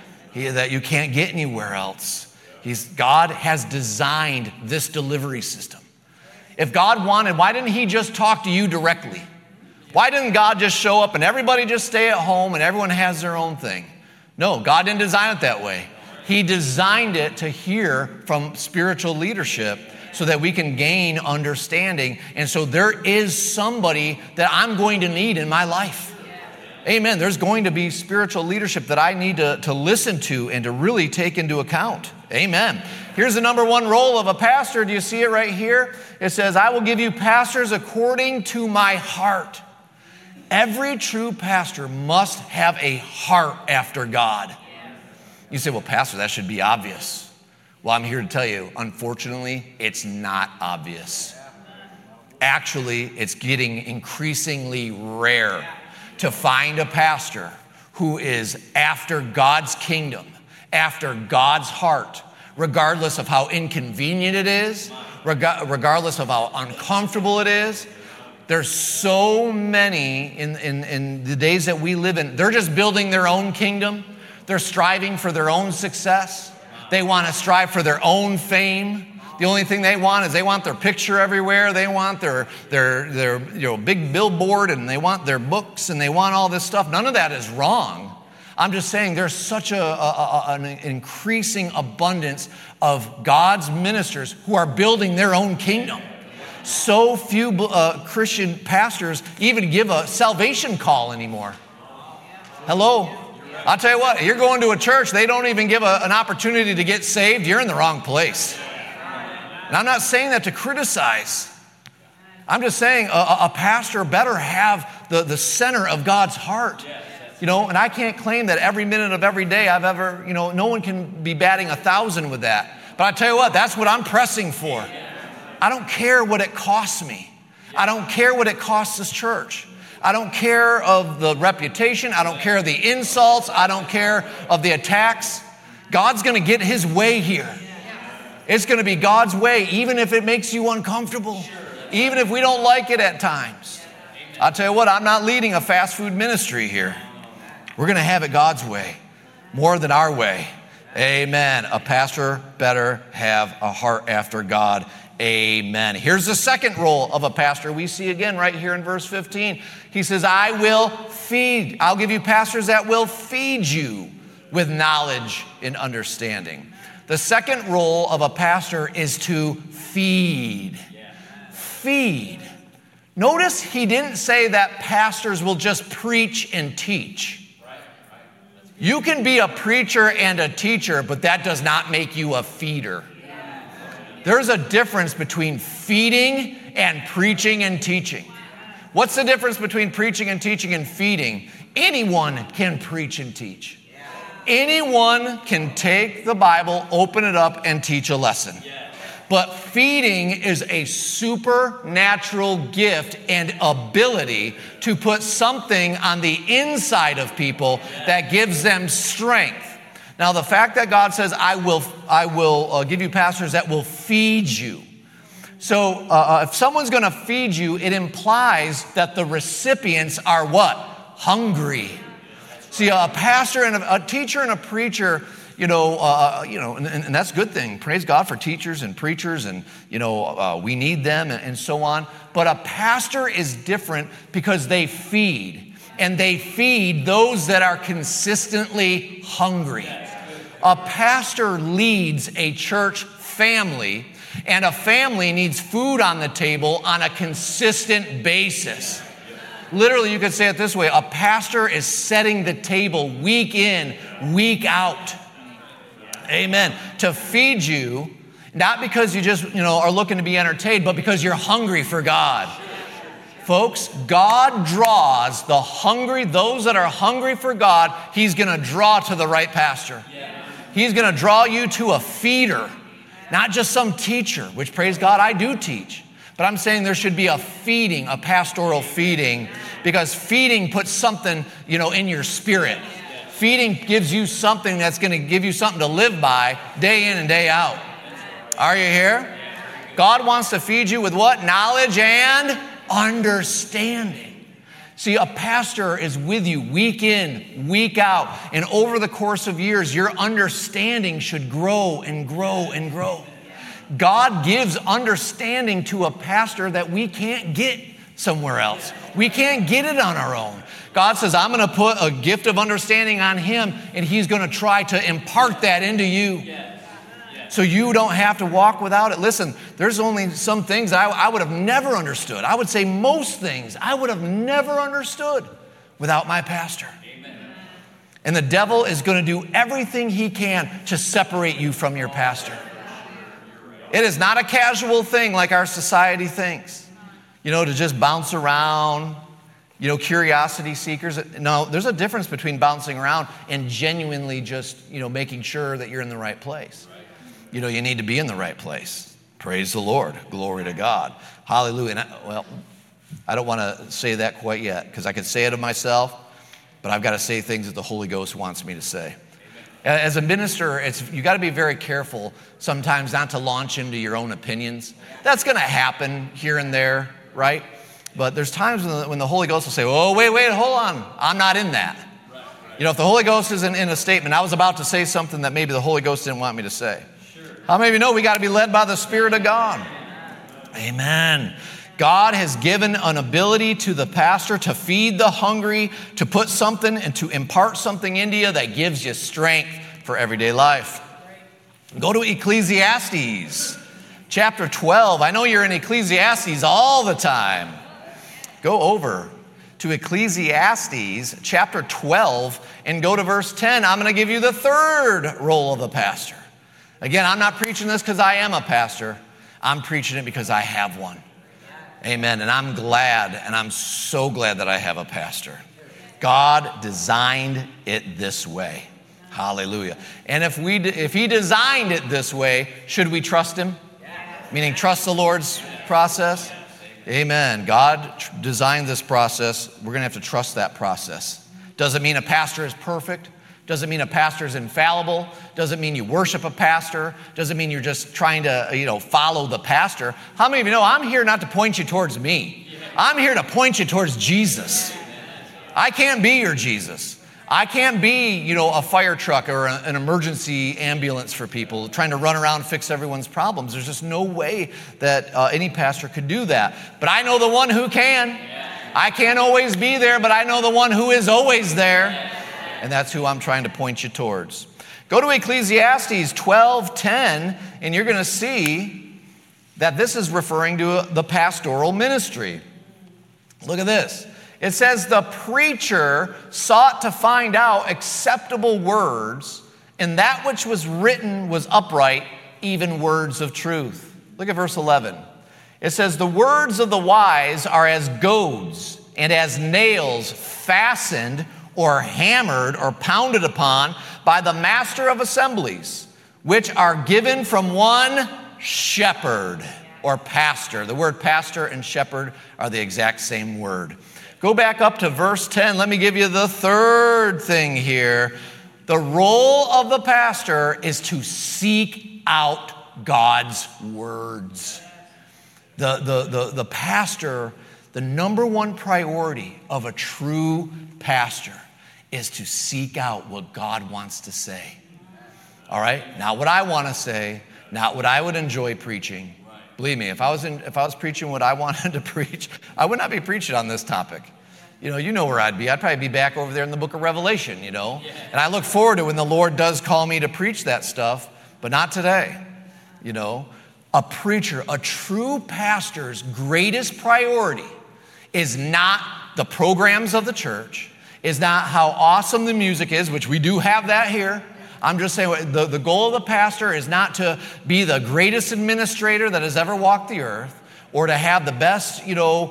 That you can't get anywhere else. God has designed this delivery system. If God wanted, why didn't he just talk to you directly? Why didn't God just show up and everybody just stay at home and everyone has their own thing? No, God didn't design it that way. He designed it to hear from spiritual leadership so that we can gain understanding. And so there is somebody that I'm going to need in my life. Amen. There's going to be spiritual leadership that I need to listen to and to really take into account. Amen. Here's the number 1 role of a pastor. Do you see it right here? It says, I will give you pastors according to my heart. Every true pastor must have a heart after God. You say, well, pastor, that should be obvious. Well, I'm here to tell you, unfortunately, it's not obvious. Actually, it's getting increasingly rare to find a pastor who is after God's kingdom, after God's heart, regardless of how inconvenient it is, regardless of how uncomfortable it is. There's so many in the days that we live in, they're just building their own kingdom. They're striving for their own success. They want to strive for their own fame. The only thing they want is they want their picture everywhere. They want their big billboard, and they want their books, and they want all this stuff. None of that is wrong. I'm just saying there's such an increasing abundance of God's ministers who are building their own kingdom. So few Christian pastors even give a salvation call anymore. Hello? I'll tell you what, you're going to a church, they don't even give an opportunity to get saved, you're in the wrong place. And I'm not saying that to criticize. I'm just saying a pastor better have the center of God's heart. And I can't claim that every minute of every day I've ever, no one can be batting 1,000 with that. But I tell you what, that's what I'm pressing for. I don't care what it costs me. I don't care what it costs this church. I don't care of the reputation. I don't care of the insults. I don't care of the attacks. God's going to get his way here. It's going to be God's way, even if it makes you uncomfortable, even if we don't like it at times. I'll tell you what, I'm not leading a fast food ministry here. We're going to have it God's way, more than our way. Amen. A pastor better have a heart after God. Amen. Here's the second role of a pastor. We see again right here in verse 15. He says, I'll give you pastors that will feed you with knowledge and understanding. The second role of a pastor is to feed. Feed. Notice he didn't say that pastors will just preach and teach. You can be a preacher and a teacher, but that does not make you a feeder. There's a difference between feeding and preaching and teaching. What's the difference between preaching and teaching and feeding? Anyone can preach and teach. Anyone can take the Bible, open it up, and teach a lesson. But feeding is a supernatural gift and ability to put something on the inside of people that gives them strength. Now, the fact that God says, I will give you pastors that will feed you. So if someone's going to feed you, it implies that the recipients are what? Hungry. See, a pastor and a teacher and a preacher, and that's a good thing. Praise God for teachers and preachers, and we need them and so on. But a pastor is different because they feed, and they feed those that are consistently hungry. A pastor leads a church family, and a family needs food on the table on a consistent basis. Literally, you could say it this way: a pastor is setting the table week in, week out. Amen. To feed you, not because you just, are looking to be entertained, but because you're hungry for God. Folks, God draws the hungry, those that are hungry for God, he's going to draw to the right pastor. He's going to draw you to a feeder, not just some teacher, which, praise God, I do teach. But I'm saying there should be a feeding, a pastoral feeding, because feeding puts something, in your spirit. Feeding gives you something that's going to give you something to live by day in and day out. Are you here? God wants to feed you with what? Knowledge and understanding. See, a pastor is with you week in, week out, and over the course of years, your understanding should grow and grow and grow. God gives understanding to a pastor that we can't get somewhere else. We can't get it on our own. God says, I'm going to put a gift of understanding on him, and he's going to try to impart that into you. So you don't have to walk without it. Listen, there's only some things I would have never understood. I would say most things I would have never understood without my pastor. Amen. And the devil is going to do everything he can to separate you from your pastor. It is not a casual thing like our society thinks, to just bounce around, curiosity seekers. No, there's a difference between bouncing around and genuinely just, making sure that you're in the right place. You need to be in the right place. Praise the Lord. Glory to God. Hallelujah. And I don't want to say that quite yet, because I could say it of myself, but I've got to say things that the Holy Ghost wants me to say. As a minister, you got to be very careful sometimes not to launch into your own opinions. That's going to happen here and there, right? But there's times when the Holy Ghost will say, oh, wait, hold on. I'm not in that. If the Holy Ghost isn't in a statement, I was about to say something that maybe the Holy Ghost didn't want me to say. How many of you know we got to be led by the Spirit of God? Amen. God has given an ability to the pastor to feed the hungry, to put something and to impart something into you that gives you strength for everyday life. Go to Ecclesiastes chapter 12. I know you're in Ecclesiastes all the time. Go over to Ecclesiastes chapter 12 and go to verse 10. I'm going to give you the third role of the pastor. Again, I'm not preaching this because I am a pastor. I'm preaching it because I have one. Amen. And I'm glad, and I'm so glad that I have a pastor. God designed it this way. Hallelujah. And if he designed it this way, should we trust him? Meaning trust the Lord's process? Amen. God designed this process. We're going to have to trust that process. Doesn't mean a pastor is perfect. Doesn't mean a pastor is infallible. Doesn't mean you worship a pastor. Doesn't mean you're just trying to, follow the pastor. How many of you know I'm here not to point you towards me? I'm here to point you towards Jesus. I can't be your Jesus. I can't be, a fire truck or an emergency ambulance for people trying to run around and fix everyone's problems. There's just no way that any pastor could do that. But I know the one who can. I can't always be there, but I know the one who is always there. And that's who I'm trying to point you towards. Go to Ecclesiastes 12:10, and you're going to see that this is referring to the pastoral ministry. Look at this. It says, the preacher sought to find out acceptable words, and that which was written was upright, even words of truth. Look at verse 11. It says, the words of the wise are as goads, and as nails fastened or hammered or pounded upon by the master of assemblies, which are given from one shepherd or pastor. The word pastor and shepherd are the exact same word. Go back up to verse 10. Let me give you the third thing here. The role of the pastor is to seek out God's words. The pastor, the number one priority of a true pastor is to seek out what God wants to say. All right? Not what I want to say, not what I would enjoy preaching. Believe me, if I was preaching what I wanted to preach, I would not be preaching on this topic. You know where I'd be. I'd probably be back over there in the book of Revelation, And I look forward to when the Lord does call me to preach that stuff, but not today. A preacher, a true pastor's greatest priority is not the programs of the church, is not how awesome the music is, which we do have that here. I'm just saying the goal of the pastor is not to be the greatest administrator that has ever walked the earth or to have the best,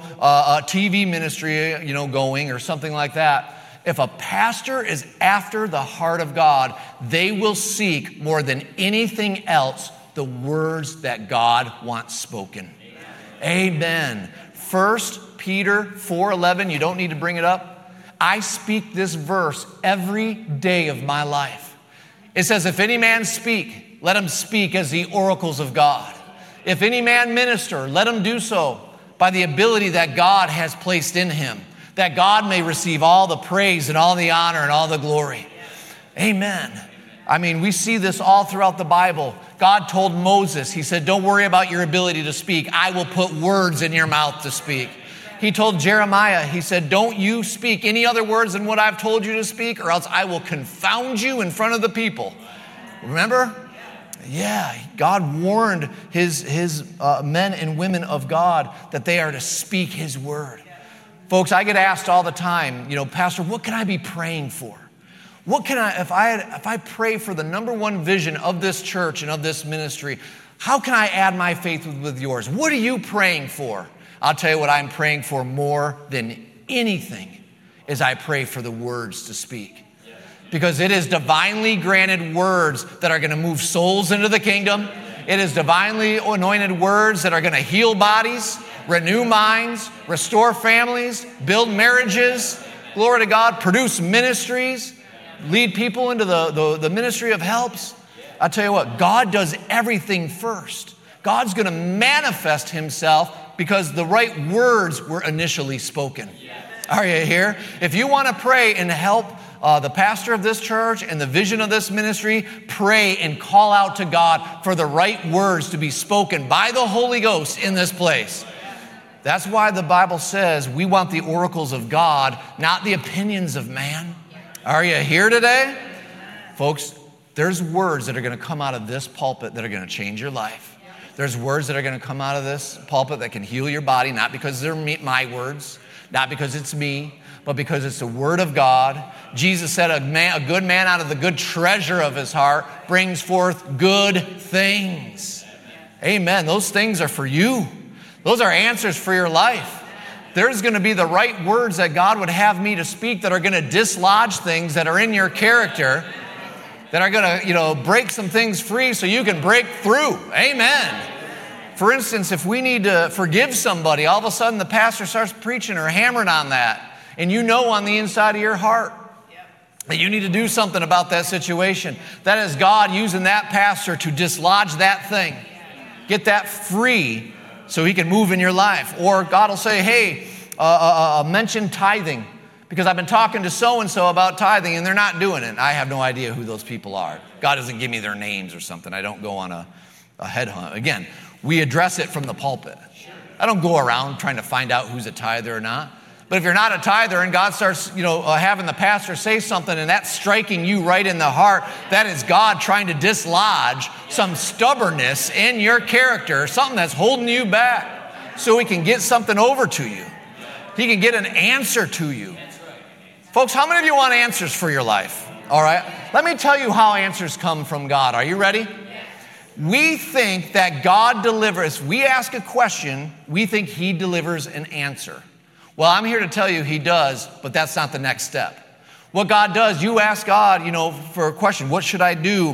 TV ministry, going or something like that. If a pastor is after the heart of God, they will seek more than anything else the words that God wants spoken. Amen. 1 Peter 4:11, you don't need to bring it up. I speak this verse every day of my life. It says, if any man speak, let him speak as the oracles of God. If any man minister, let him do so by the ability that God has placed in him, that God may receive all the praise and all the honor and all the glory. Amen. I mean, we see this all throughout the Bible. God told Moses, he said, don't worry about your ability to speak. I will put words in your mouth to speak. He told Jeremiah, he said, don't you speak any other words than what I've told you to speak, or else I will confound you in front of the people. Remember? Yeah, God warned his men and women of God that they are to speak his word. Folks, I get asked all the time, Pastor, what can I be praying for? What can if I pray for the number one vision of this church and of this ministry, how can I add my faith with yours? What are you praying for? I'll tell you what I'm praying for more than anything is I pray for the words to speak. Because it is divinely granted words that are going to move souls into the kingdom. It is divinely anointed words that are going to heal bodies, renew minds, restore families, build marriages, glory to God, produce ministries, lead people into the ministry of helps. I'll tell you what, God does everything first. God's going to manifest himself because the right words were initially spoken. Are you here? If you want to pray and help the pastor of this church and the vision of this ministry, pray and call out to God for the right words to be spoken by the Holy Ghost in this place. That's why the Bible says we want the oracles of God, not the opinions of man. Are you here today? Folks, there's words that are going to come out of this pulpit that are going to change your life. There's words that are going to come out of this pulpit that can heal your body, not because they're my words, not because it's me, but because it's the word of God. Jesus said a good man out of the good treasure of his heart brings forth good things. Amen. Those things are for you. Those are answers for your life. There's going to be the right words that God would have me to speak that are going to dislodge things that are in your character, that are going to, break some things free so you can break through. Amen. For instance, if we need to forgive somebody, all of a sudden the pastor starts preaching or hammering on that, and you know on the inside of your heart that you need to do something about that situation. That is God using that pastor to dislodge that thing. Get that free so he can move in your life. Or God will say, hey, mention tithing, because I've been talking to so-and-so about tithing and they're not doing it. I have no idea who those people are. God doesn't give me their names or something. I don't go on a headhunt. Again, we address it from the pulpit. I don't go around trying to find out who's a tither or not. But if you're not a tither and God starts, having the pastor say something and that's striking you right in the heart, that is God trying to dislodge some stubbornness in your character, something that's holding you back so he can get something over to you. He can get an answer to you. Folks, how many of you want answers for your life? All right. Let me tell you how answers come from God. Are you ready? We think that God delivers. We ask a question, we think he delivers an answer. Well, I'm here to tell you he does, but that's not the next step. What God does, you ask God, for a question, what should I do?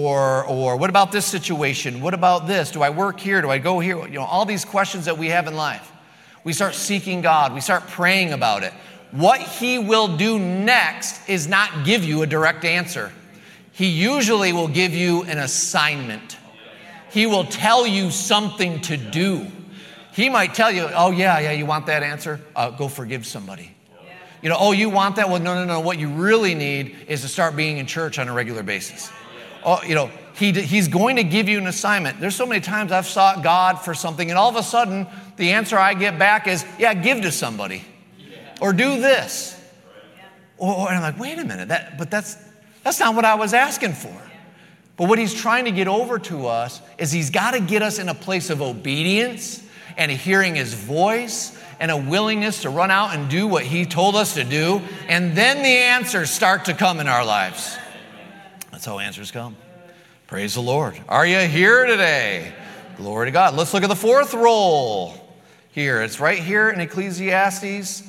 Or what about this situation? What about this? Do I work here? Do I go here? All these questions that we have in life. We start seeking God. We start praying about it. What he will do next is not give you a direct answer. He usually will give you an assignment. He will tell you something to do. He might tell you, oh, yeah, you want that answer? Go forgive somebody. Oh, you want that? Well, no. What you really need is to start being in church on a regular basis. Oh, he's going to give you an assignment. There's so many times I've sought God for something, and all of a sudden, the answer I get back is, yeah, give to somebody. Or do this. And I'm like, wait a minute, that's not what I was asking for. But what he's trying to get over to us is he's got to get us in a place of obedience and hearing his voice and a willingness to run out and do what he told us to do. And then the answers start to come in our lives. That's how answers come. Praise the Lord. Are you here today? Glory to God. Let's look at the fourth role here. It's right here in Ecclesiastes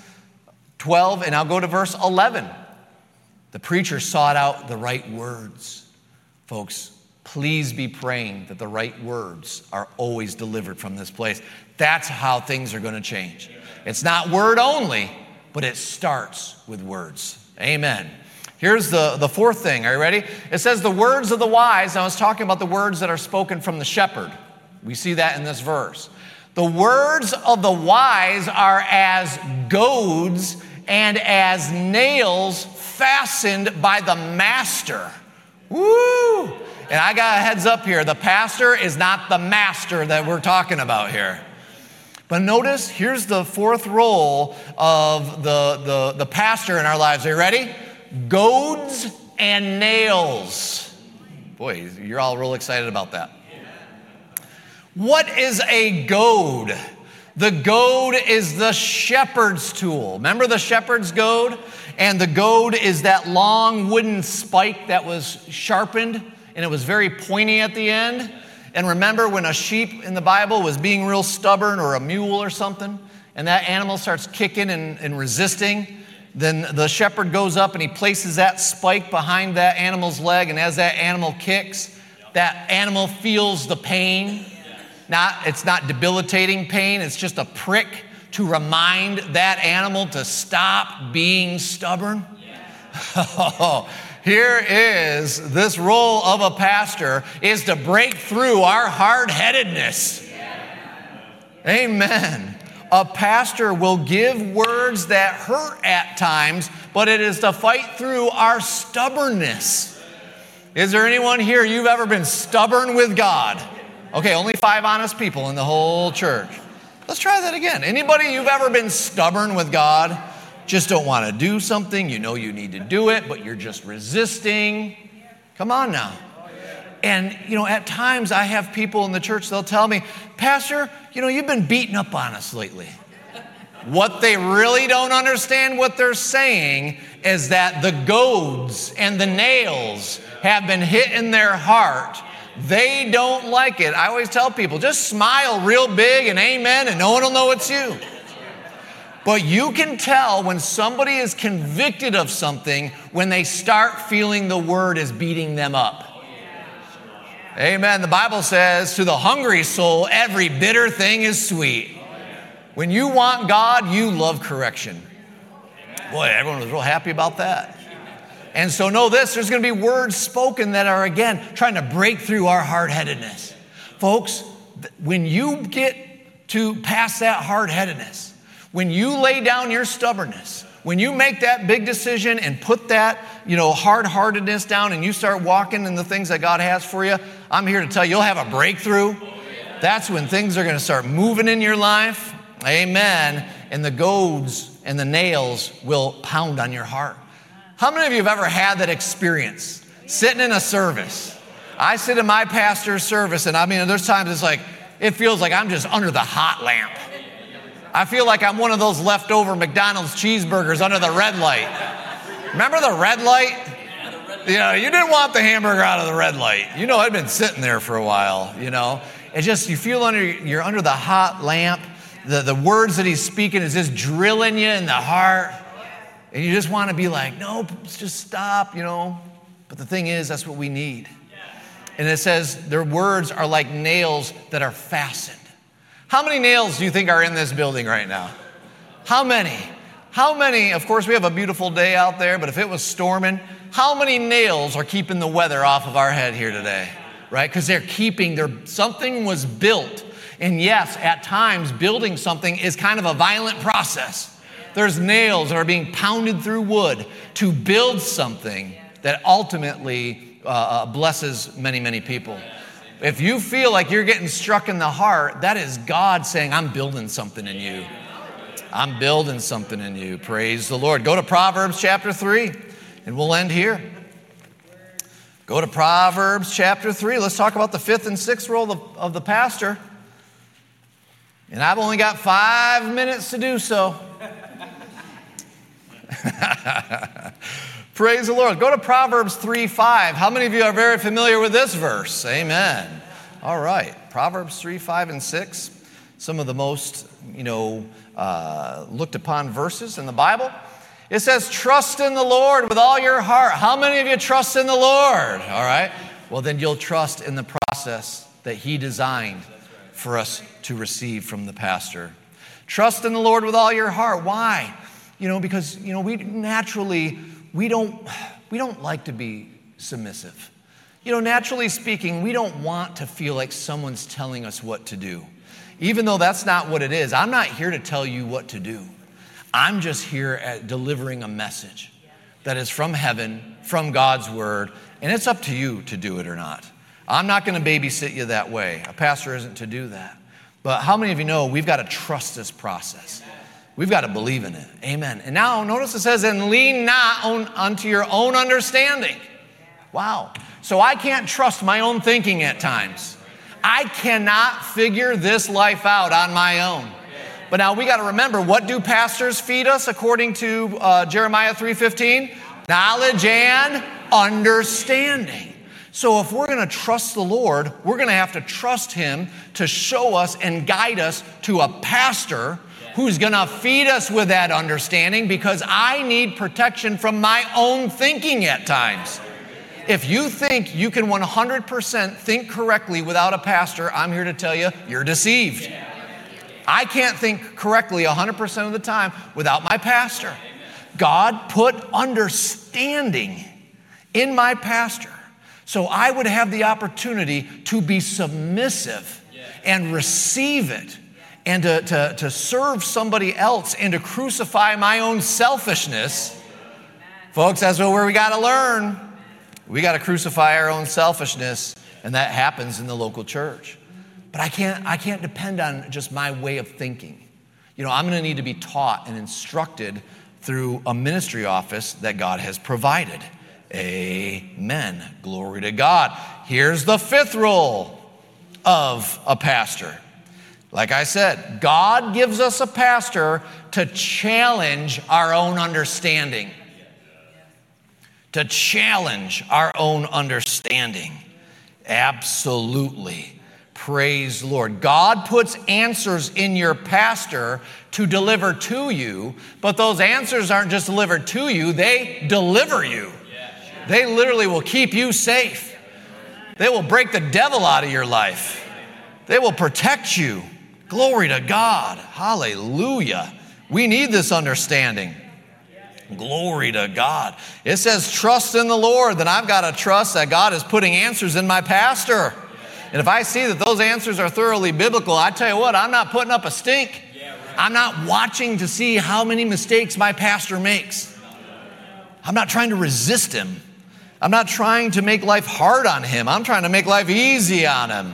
12, and I'll go to verse 11. The preacher sought out the right words. Folks, please be praying that the right words are always delivered from this place. That's how things are going to change. It's not word only, but it starts with words. Amen. Here's the fourth thing. Are you ready? It says the words of the wise. I was talking about the words that are spoken from the shepherd. We see that in this verse. The words of the wise are as goads and as nails fastened by the master. Woo! And I got a heads up here. The pastor is not the master that we're talking about here. But notice, here's the fourth role of the pastor in our lives. Are you ready? Goads and nails. Boy, you're all real excited about that. What is a goad? The goad is the shepherd's tool. Remember the shepherd's goad? And the goad is that long wooden spike that was sharpened, and it was very pointy at the end. And remember when a sheep in the Bible was being real stubborn, or a mule or something, and that animal starts kicking and resisting, then the shepherd goes up and he places that spike behind that animal's leg, and as that animal kicks, that animal feels the pain. It's not debilitating pain, it's just a prick to remind that animal to stop being stubborn. Here is this role of a pastor, is to break through our hard-headedness. Amen. A pastor will give words that hurt at times, but it is to fight through our stubbornness. Is there anyone here, you've ever been stubborn with God? Okay, only 5 honest people in the whole church. Let's try that again. Anybody, you've ever been stubborn with God? Just don't want to do something. You know you need to do it, but you're just resisting. Come on now. And, at times I have people in the church, they'll tell me, Pastor, you've been beating up on us lately. What they really don't understand what they're saying is that the goads and the nails have been hit in their heart. They don't like it. I always tell people, just smile real big and amen, and no one will know it's you. But you can tell when somebody is convicted of something when they start feeling the word is beating them up. Amen. The Bible says, to the hungry soul, every bitter thing is sweet. When you want God, you love correction. Boy, everyone was real happy about that. And so know this, there's going to be words spoken that are, again, trying to break through our hard-headedness. Folks, when you get to past that hard-headedness, when you lay down your stubbornness, when you make that big decision and put that, hard-heartedness down and you start walking in the things that God has for you, I'm here to tell you, you'll have a breakthrough. That's when things are going to start moving in your life. Amen. And the goads and the nails will pound on your heart. How many of you have ever had that experience? Sitting in a service. I sit in my pastor's service, and there's times it feels like I'm just under the hot lamp. I feel like I'm one of those leftover McDonald's cheeseburgers under the red light. Remember the red light? You didn't want the hamburger out of the red light. I'd been sitting there for a while, It's just, you feel you're under the hot lamp. The words that he's speaking is just drilling you in the heart. And you just want to be like, no, just stop, But the thing is, that's what we need. And it says their words are like nails that are fastened. How many nails do you think are in this building right now? How many? How many? Of course, we have a beautiful day out there, but if it was storming, how many nails are keeping the weather off of our head here today? Right? Because something was built. And yes, at times, building something is kind of a violent process. There's nails that are being pounded through wood to build something that ultimately blesses many, many people. If you feel like you're getting struck in the heart, that is God saying, I'm building something in you. I'm building something in you. Praise the Lord. Go to Proverbs chapter 3, and we'll end here. Go to Proverbs chapter 3. Let's talk about the fifth and sixth role of the pastor. And I've only got 5 minutes to do so. Praise the Lord. Go to Proverbs 3:5. How many of you are very familiar with this verse? Amen. All right. Proverbs 3, 5, and 6. Some of the most, looked upon verses in the Bible. It says, trust in the Lord with all your heart. How many of you trust in the Lord? All right. Well, then you'll trust in the process that he designed for us to receive from the pastor. Trust in the Lord with all your heart. Why? Because, we naturally, we don't like to be submissive. Naturally speaking, we don't want to feel like someone's telling us what to do. Even though that's not what it is. I'm not here to tell you what to do. I'm just here at delivering a message that is from heaven, from God's word, and it's up to you to do it or not. I'm not going to babysit you that way. A pastor isn't to do that. But how many of you know we've got to trust this process? We've got to believe in it. Amen. And now notice it says, and lean not unto your own understanding. Wow. So I can't trust my own thinking at times. I cannot figure this life out on my own. But now we got to remember, what do pastors feed us according to Jeremiah 3:15? Knowledge and understanding. So if we're going to trust the Lord, we're going to have to trust him to show us and guide us to a pastor who's going to feed us with that understanding, because I need protection from my own thinking at times. If you think you can 100% think correctly without a pastor, I'm here to tell you, you're deceived. I can't think correctly 100% of the time without my pastor. God put understanding in my pastor so I would have the opportunity to be submissive and receive it, and to serve somebody else and to crucify my own selfishness. Folks, that's where we got to learn. We got to crucify our own selfishness, and that happens in the local church. But I can't depend on just my way of thinking. I'm going to need to be taught and instructed through a ministry office that God has provided. Amen. Glory to God. Here's the fifth role of a pastor. Like I said, God gives us a pastor to challenge our own understanding. To challenge our own understanding. Absolutely. Praise the Lord. God puts answers in your pastor to deliver to you, but those answers aren't just delivered to you, they deliver you. They literally will keep you safe. They will break the devil out of your life. They will protect you. Glory to God. Hallelujah. We need this understanding. Glory to God. It says, trust in the Lord. Then I've got to trust that God is putting answers in my pastor. And if I see that those answers are thoroughly biblical, I tell you what, I'm not putting up a stink. I'm not watching to see how many mistakes my pastor makes. I'm not trying to resist him. I'm not trying to make life hard on him. I'm trying to make life easy on him.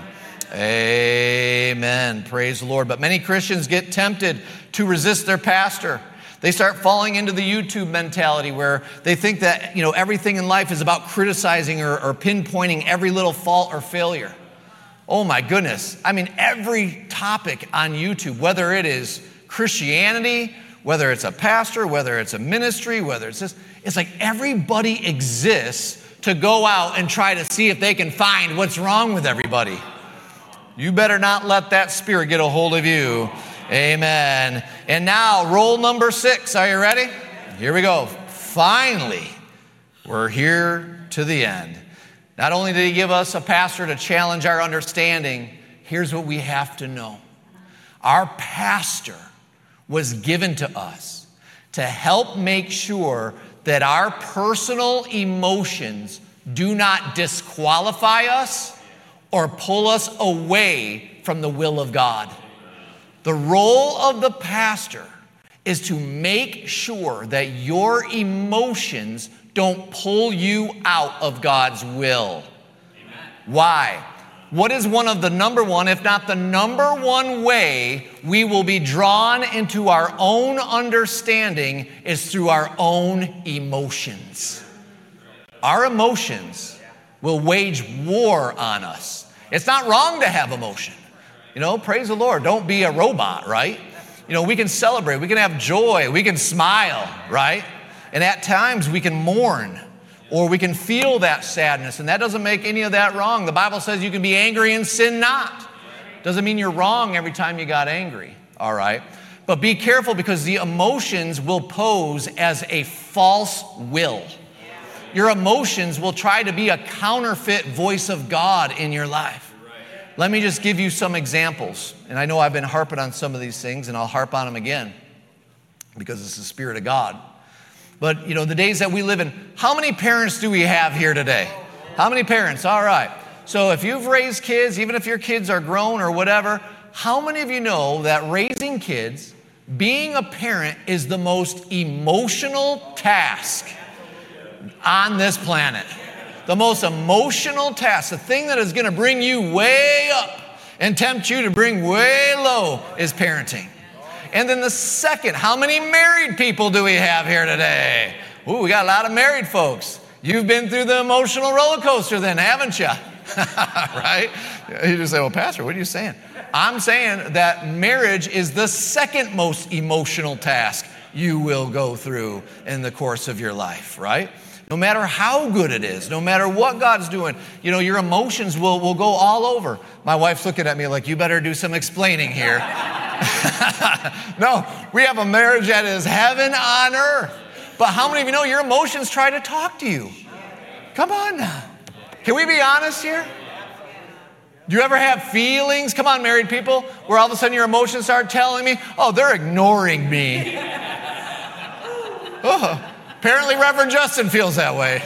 Amen. Praise the Lord. But many Christians get tempted to resist their pastor. They start falling into the YouTube mentality where they think that, everything in life is about criticizing or pinpointing every little fault or failure. Oh my goodness. Every topic on YouTube, whether it is Christianity, whether it's a pastor, whether it's a ministry, whether it's this, it's like everybody exists to go out and try to see if they can find what's wrong with everybody. You better not let that spirit get a hold of you. Amen. And now, role number 6. Are you ready? Here we go. Finally, we're here to the end. Not only did he give us a pastor to challenge our understanding, here's what we have to know. Our pastor was given to us to help make sure that our personal emotions do not disqualify us or pull us away from the will of God. The role of the pastor is to make sure that your emotions don't pull you out of God's will. Amen. Why? What is one of the number one, if not the number one way we will be drawn into our own understanding is through our own emotions. Our emotions will wage war on us. It's not wrong to have emotion. Praise the Lord. Don't be a robot, right? We can celebrate. We can have joy. We can smile, right? And at times we can mourn or we can feel that sadness. And that doesn't make any of that wrong. The Bible says you can be angry and sin not. Doesn't mean you're wrong every time you got angry, all right? But be careful because the emotions will pose as a false will. Your emotions will try to be a counterfeit voice of God in your life. Let me just give you some examples. And I know I've been harping on some of these things, and I'll harp on them again because it's the Spirit of God. But, the days that we live in, how many parents do we have here today? How many parents? All right. So if you've raised kids, even if your kids are grown or whatever, how many of you know that raising kids, being a parent, is the most emotional task on this planet? The most emotional task, the thing that is going to bring you way up and tempt you to bring way low is parenting. And then the second, how many married people do we have here today? Ooh, we got a lot of married folks. You've been through the emotional roller coaster then, haven't you? Right? You just say, well, Pastor, what are you saying? I'm saying that marriage is the second most emotional task you will go through in the course of your life, right? No matter how good it is, no matter what God's doing, your emotions will go all over. My wife's looking at me like, you better do some explaining here. No, we have a marriage that is heaven on earth. But how many of you know your emotions try to talk to you? Come on now. Can we be honest here? Do you ever have feelings, come on married people, where all of a sudden your emotions start telling me, oh, they're ignoring me. Oh. Apparently, Reverend Justin feels that way.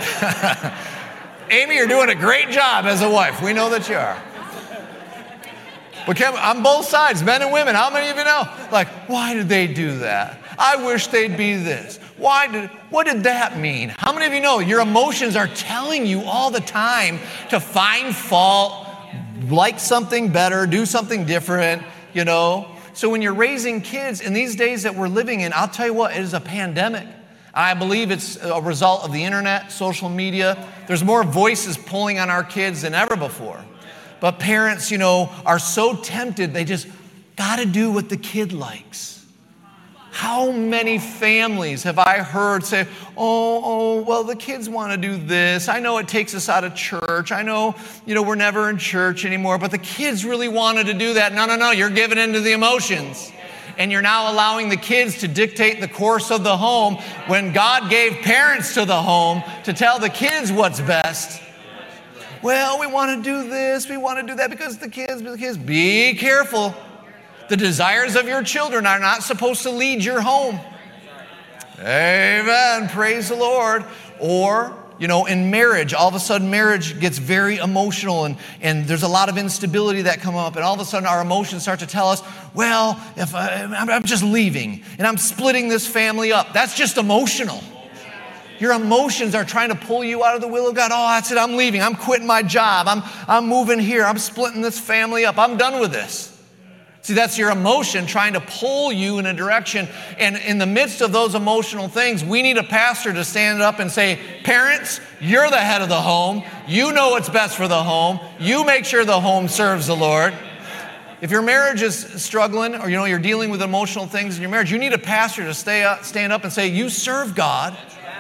Amy, you're doing a great job as a wife. We know that you are. But on both sides, men and women, how many of you know? Like, why did they do that? I wish they'd be this. What did that mean? How many of you know your emotions are telling you all the time to find fault, like something better, do something different, you know. So when you're raising kids in these days that we're living in, I'll tell you what, it is a pandemic. I believe it's a result of the internet, social media. There's more voices pulling on our kids than ever before. But parents, you know, are so tempted, they just got to do what the kid likes. How many families have I heard say, well, the kids want to do this. I know it takes us out of church. I know, you know, we're never in church anymore, but the kids really wanted to do that. No, you're giving in to the emotions. And you're now allowing the kids to dictate the course of the home when God gave parents to the home to tell the kids what's best. Well, we want to do this, we want to do that because the kids, be careful. The desires of your children are not supposed to lead your home. Amen. Praise the Lord. Or, you know, in marriage, all of a sudden marriage gets very emotional and there's a lot of instability that come up. And all of a sudden our emotions start to tell us, well, if I'm just leaving and I'm splitting this family up. That's just emotional. Your emotions are trying to pull you out of the will of God. Oh, that's it. I'm leaving. I'm quitting my job. I'm moving here. I'm splitting this family up. I'm done with this. See, that's your emotion trying to pull you in a direction. And in the midst of those emotional things, we need a pastor to stand up and say, parents, you're the head of the home. You know what's best for the home. You make sure the home serves the Lord. If your marriage is struggling or, you know, you're dealing with emotional things in your marriage, you need a pastor to stand up and say, you serve God.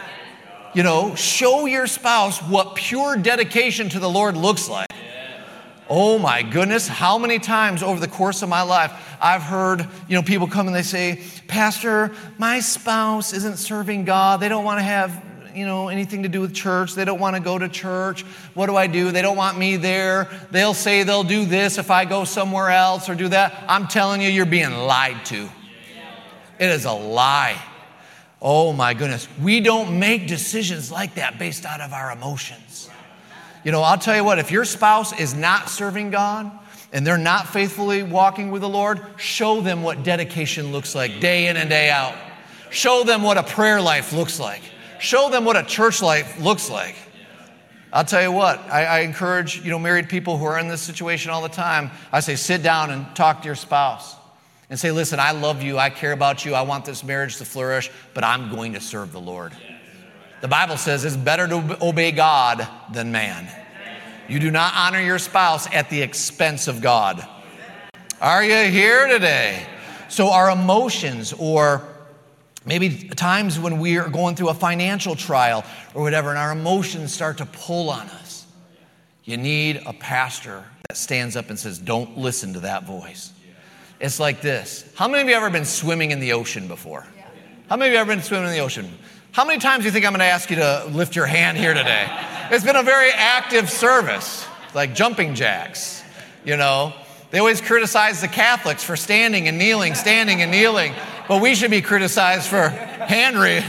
You know, show your spouse what pure dedication to the Lord looks like. Oh my goodness, how many times over the course of my life I've heard, you know, people come and they say, Pastor, my spouse isn't serving God. They don't want to have, you know, anything to do with church. They don't want to go to church. What do I do? They don't want me there. They'll say they'll do this if I go somewhere else or do that. I'm telling you, you're being lied to. It is a lie. Oh my goodness. We don't make decisions like that based out of our emotions. You know, I'll tell you what, if your spouse is not serving God and they're not faithfully walking with the Lord, show them what dedication looks like day in and day out. Show them what a prayer life looks like. Show them what a church life looks like. I'll tell you what, I encourage, you know, married people who are in this situation all the time. I say, sit down and talk to your spouse and say, listen, I love you. I care about you. I want this marriage to flourish, but I'm going to serve the Lord. The Bible says it's better to obey God than man. You do not honor your spouse at the expense of God. Are you here today? So our emotions, or maybe times when we are going through a financial trial or whatever, and our emotions start to pull on us, you need a pastor that stands up and says, don't listen to that voice. It's like this. How many of you have ever been swimming in the ocean before? How many of you have ever been swimming in the ocean? How many times do you think I'm going to ask you to lift your hand here today? It's been a very active service, like jumping jacks, you know. They always criticize the Catholics for standing and kneeling, but we should be criticized for hand-raising,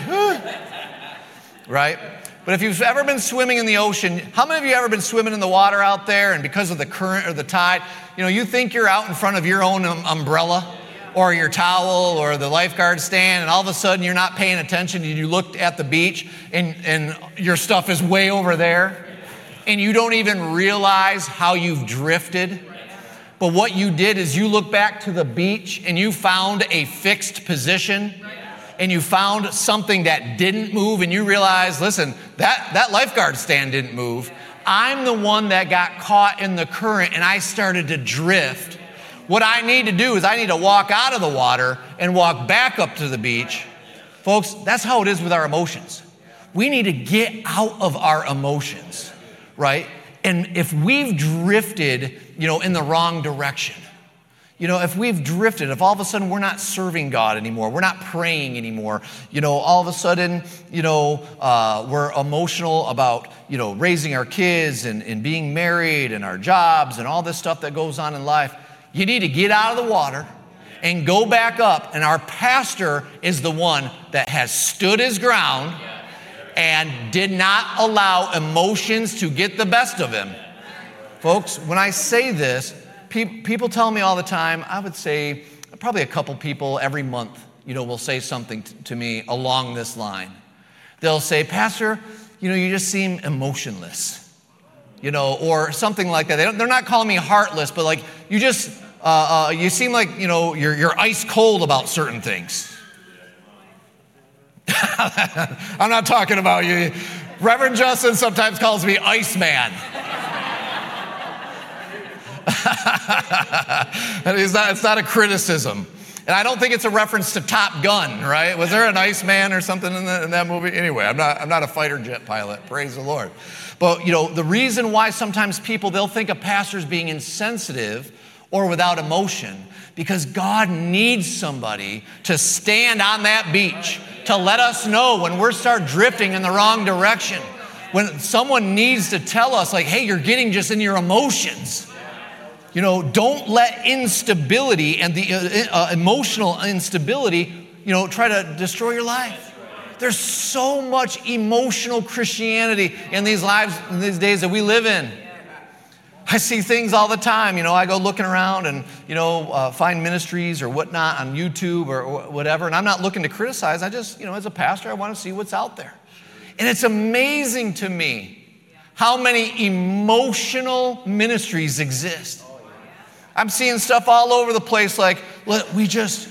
right? But if you've ever been swimming in the ocean, how many of you have ever been swimming in the water out there and because of the current or the tide, you know, you think you're out in front of your own umbrella or your towel or the lifeguard stand, and all of a sudden you're not paying attention and you look at the beach and your stuff is way over there and you don't even realize how you've drifted. But what you did is you look back to the beach and you found a fixed position and you found something that didn't move and you realize, listen, that lifeguard stand didn't move. I'm the one that got caught in the current and I started to drift. What I need to do is I need to walk out of the water and walk back up to the beach. Folks, that's how it is with our emotions. We need to get out of our emotions, right? And if we've drifted, you know, in the wrong direction, you know, if we've drifted, if all of a sudden we're not serving God anymore, we're not praying anymore, you know, all of a sudden, you know, we're emotional about, you know, raising our kids and being married and our jobs and all this stuff that goes on in life, you need to get out of the water and go back up. And our pastor is the one that has stood his ground and did not allow emotions to get the best of him. Folks, when I say this, people tell me all the time, I would say probably a couple people every month, you know, will say something to me along this line. They'll say, Pastor, you know, you just seem emotionless. or something like that. They're not calling me heartless, but like you just, you seem like, you're ice cold about certain things. I'm not talking about you. Reverend Justin sometimes calls me Iceman. And it's not a criticism. And I don't think it's a reference to Top Gun, right? Was there an Iceman or something in that movie? Anyway, I'm not a fighter jet pilot. Praise the Lord. But, the reason why sometimes they'll think a pastor's being insensitive or without emotion, because God needs somebody to stand on that beach to let us know when we start drifting in the wrong direction. When someone needs to tell us, like, hey, you're getting just in your emotions. Don't let instability and the emotional instability, try to destroy your life. There's so much emotional Christianity in these lives, in these days that we live in. I see things all the time. I go looking around and, find ministries or whatnot on YouTube or whatever. And I'm not looking to criticize. I just, as a pastor, I want to see what's out there. And it's amazing to me how many emotional ministries exist. I'm seeing stuff all over the place like, let's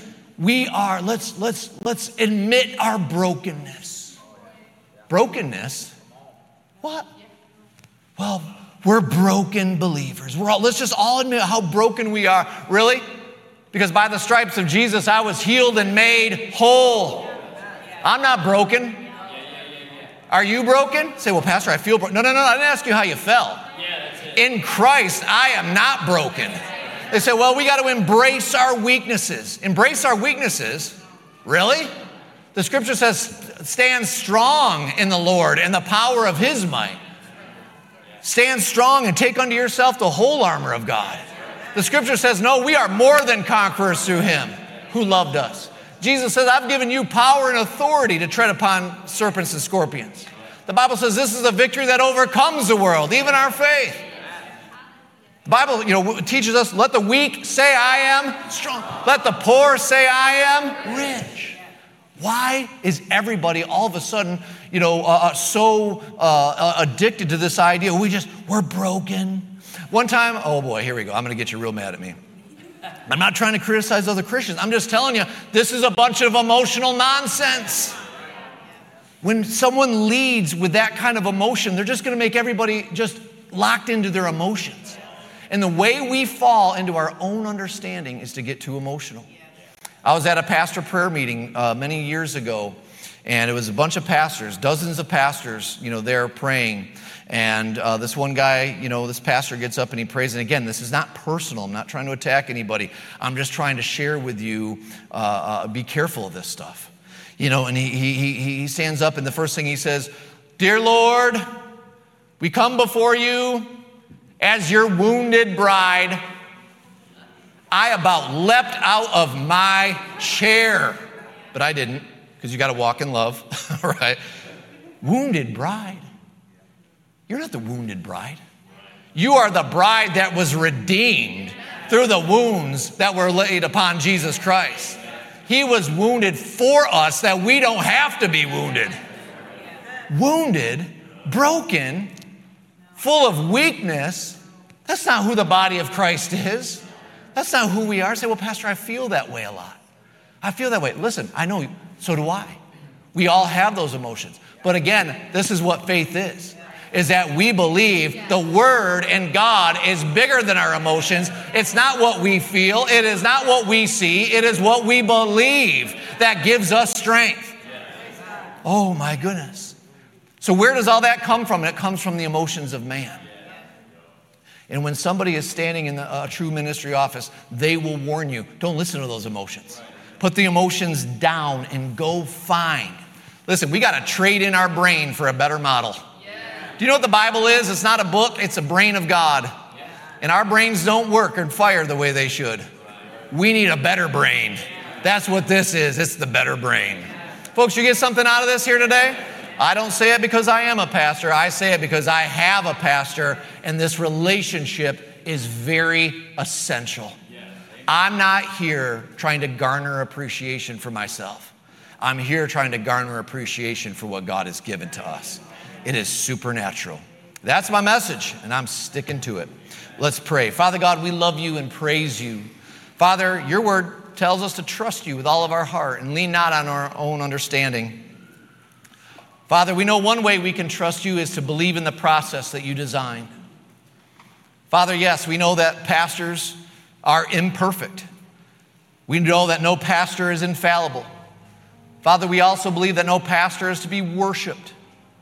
admit our brokenness. Brokenness? What? Well, we're broken believers. Let's just all admit how broken we are. Really? Because by the stripes of Jesus, I was healed and made whole. I'm not broken. Are you broken? Say, well, Pastor, I feel broken. No, I didn't ask you how you felt. In Christ, I am not broken. They say, well, we got to embrace our weaknesses. Embrace our weaknesses? Really? The scripture says, stand strong in the Lord and the power of his might. Stand strong and take unto yourself the whole armor of God. The scripture says, no, we are more than conquerors through him who loved us. Jesus says, I've given you power and authority to tread upon serpents and scorpions. The Bible says this is a victory that overcomes the world, even our faith. The Bible, teaches us, let the weak say I am strong. Let the poor say I am rich. Why is everybody all of a sudden, so addicted to this idea? We're broken. One time, oh boy, here we go. I'm going to get you real mad at me. I'm not trying to criticize other Christians. I'm just telling you, this is a bunch of emotional nonsense. When someone leads with that kind of emotion, they're just going to make everybody just locked into their emotions. And the way we fall into our own understanding is to get too emotional. I was at a pastor prayer meeting many years ago, and it was a bunch of pastors, dozens of pastors, there praying. And this one guy, this pastor gets up and he prays. And again, this is not personal. I'm not trying to attack anybody. I'm just trying to share with you, be careful of this stuff. And he stands up and the first thing he says, "Dear Lord, we come before you as your wounded bride. I about leapt out of my chair." But I didn't, because you got to walk in love, right? Wounded bride. You're not the wounded bride. You are the bride that was redeemed through the wounds that were laid upon Jesus Christ. He was wounded for us that we don't have to be wounded. Wounded, broken, full of weakness. That's not who the body of Christ is. That's not who we are. Say, well, Pastor, I feel that way a lot. I feel that way. Listen, I know, so do I. We all have those emotions. But again, this is what faith is that we believe the Word and God is bigger than our emotions. It's not what we feel. It is not what we see. It is what we believe that gives us strength. Oh, my goodness. So where does all that come from? It comes from the emotions of man. And when somebody is standing in a true ministry office, they will warn you, don't listen to those emotions. Put the emotions down and go find. Listen, we got to trade in our brain for a better model. Do you know what the Bible is? It's not a book, it's a brain of God. And our brains don't work and fire the way they should. We need a better brain. That's what this is. It's the better brain. Folks, you get something out of this here today? I don't say it because I am a pastor. I say it because I have a pastor, and this relationship is very essential. I'm not here trying to garner appreciation for myself. I'm here trying to garner appreciation for what God has given to us. It is supernatural. That's my message, and I'm sticking to it. Let's pray. Father God, we love you and praise you. Father, your word tells us to trust you with all of our heart and lean not on our own understanding. Father, we know one way we can trust you is to believe in the process that you designed. Father, yes, we know that pastors are imperfect. We know that no pastor is infallible. Father, we also believe that no pastor is to be worshiped.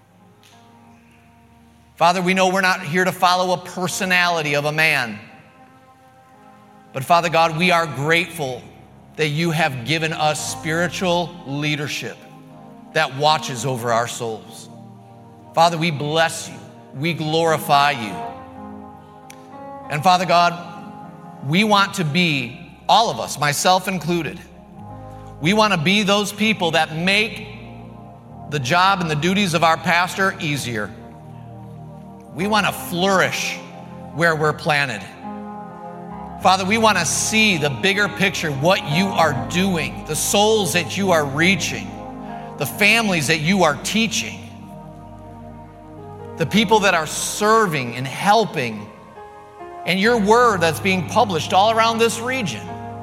Father, we know we're not here to follow a personality of a man. But Father God, we are grateful that you have given us spiritual leadership that watches over our souls. Father, we bless you. We glorify you. And Father God, we want to be, all of us, myself included, we want to be those people that make the job and the duties of our pastor easier. We want to flourish where we're planted. Father, we want to see the bigger picture, what you are doing, the souls that you are reaching, the families that you are teaching, the people that are serving and helping, and your word that's being published all around this region.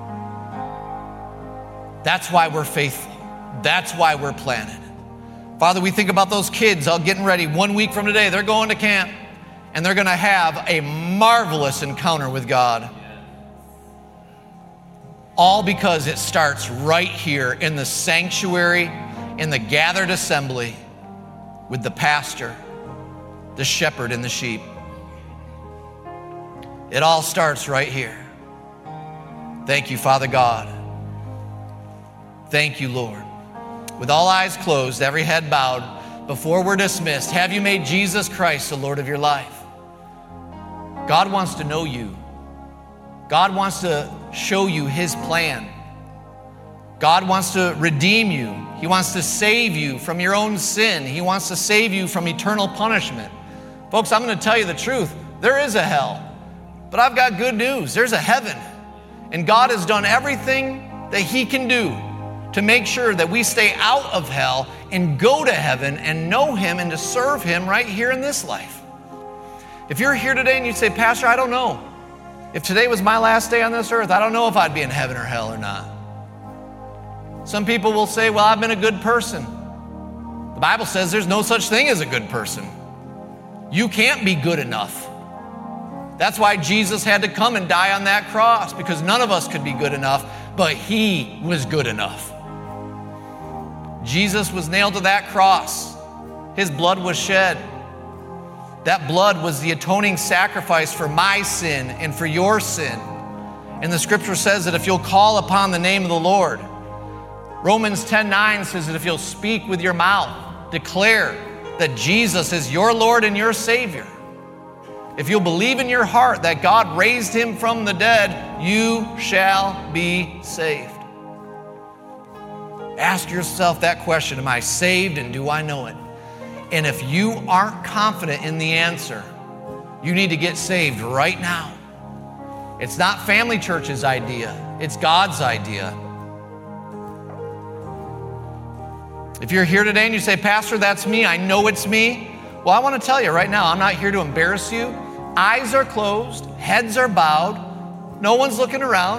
That's why we're faithful. That's why we're planted. Father, we think about those kids all getting ready. 1 week from today, they're going to camp, and they're going to have a marvelous encounter with God. All because it starts right here in the sanctuary, in the gathered assembly, with the pastor, the shepherd, and the sheep. It all starts right here. Thank you, Father God. Thank you, Lord. With all eyes closed, every head bowed, before we're dismissed, have you made Jesus Christ the Lord of your life? God wants to know you. God wants to show you his plan. God wants to redeem you. He wants to save you from your own sin. He wants to save you from eternal punishment. Folks, I'm going to tell you the truth. There is a hell, but I've got good news. There's a heaven, and God has done everything that he can do to make sure that we stay out of hell and go to heaven and know him and to serve him right here in this life. If you're here today and you say, Pastor, I don't know. If today was my last day on this earth, I don't know if I'd be in heaven or hell or not. Some people will say, well, I've been a good person. The Bible says there's no such thing as a good person. You can't be good enough. That's why Jesus had to come and die on that cross, because none of us could be good enough, but he was good enough. Jesus was nailed to that cross. His blood was shed. That blood was the atoning sacrifice for my sin and for your sin. And the scripture says that if you'll call upon the name of the Lord, Romans 10:9 says that if you'll speak with your mouth, declare that Jesus is your Lord and your Savior, if you'll believe in your heart that God raised him from the dead, you shall be saved. Ask yourself that question, am I saved and do I know it? And if you aren't confident in the answer, you need to get saved right now. It's not Family Church's idea. It's God's idea. If you're here today and you say, Pastor, that's me, I know it's me. Well, I want to tell you right now, I'm not here to embarrass you. Eyes are closed, heads are bowed, no one's looking around.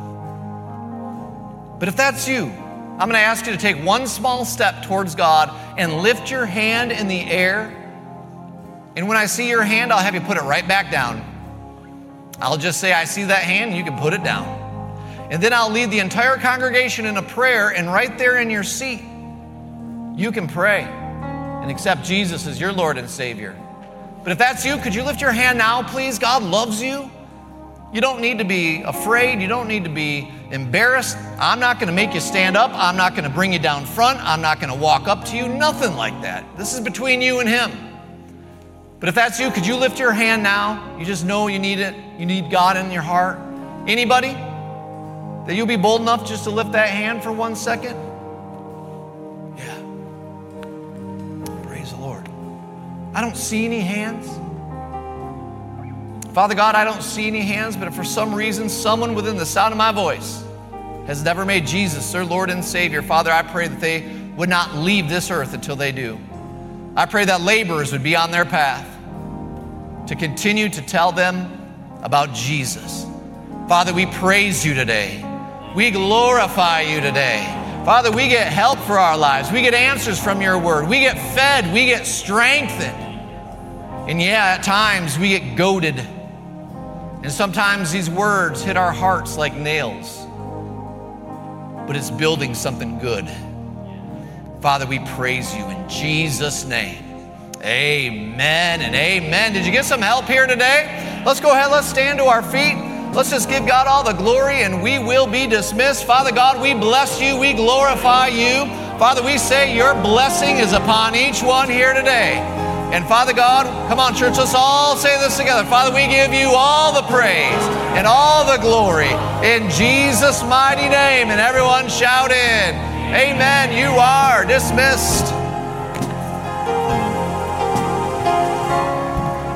But if that's you, I'm going to ask you to take one small step towards God and lift your hand in the air. And when I see your hand, I'll have you put it right back down. I'll just say, I see that hand, you can put it down. And then I'll lead the entire congregation in a prayer, and right there in your seat, you can pray and accept Jesus as your Lord and Savior. But if that's you, could you lift your hand now, please? God loves you. You don't need to be afraid. You don't need to be embarrassed. I'm not going to make you stand up. I'm not going to bring you down front. I'm not going to walk up to you. Nothing like that. This is between you and him. But if that's you, could you lift your hand now? You just know you need it. You need God in your heart. Anybody? That you'll be bold enough just to lift that hand for 1 second? Yeah. Praise the Lord. I don't see any hands. Father God, I don't see any hands, but if for some reason someone within the sound of my voice has never made Jesus their Lord and Savior, Father, I pray that they would not leave this earth until they do. I pray that laborers would be on their path. to continue to tell them about Jesus. Father, we praise you today. We glorify you today. Father, we get help for our lives. We get answers from your word. We get fed. We get strengthened. And yeah, at times we get goaded. And sometimes these words hit our hearts like nails. But it's building something good. Father, we praise you in Jesus' name. Amen and amen. Did you get some help here today? Let's go ahead. Let's stand to our feet. Let's just give God all the glory and we will be dismissed. Father God, we bless you. We glorify you. Father, we say your blessing is upon each one here today. And Father God, come on, church, let's all say this together. Father, we give you all the praise and all the glory in Jesus' mighty name. And everyone shouted, amen. You are dismissed.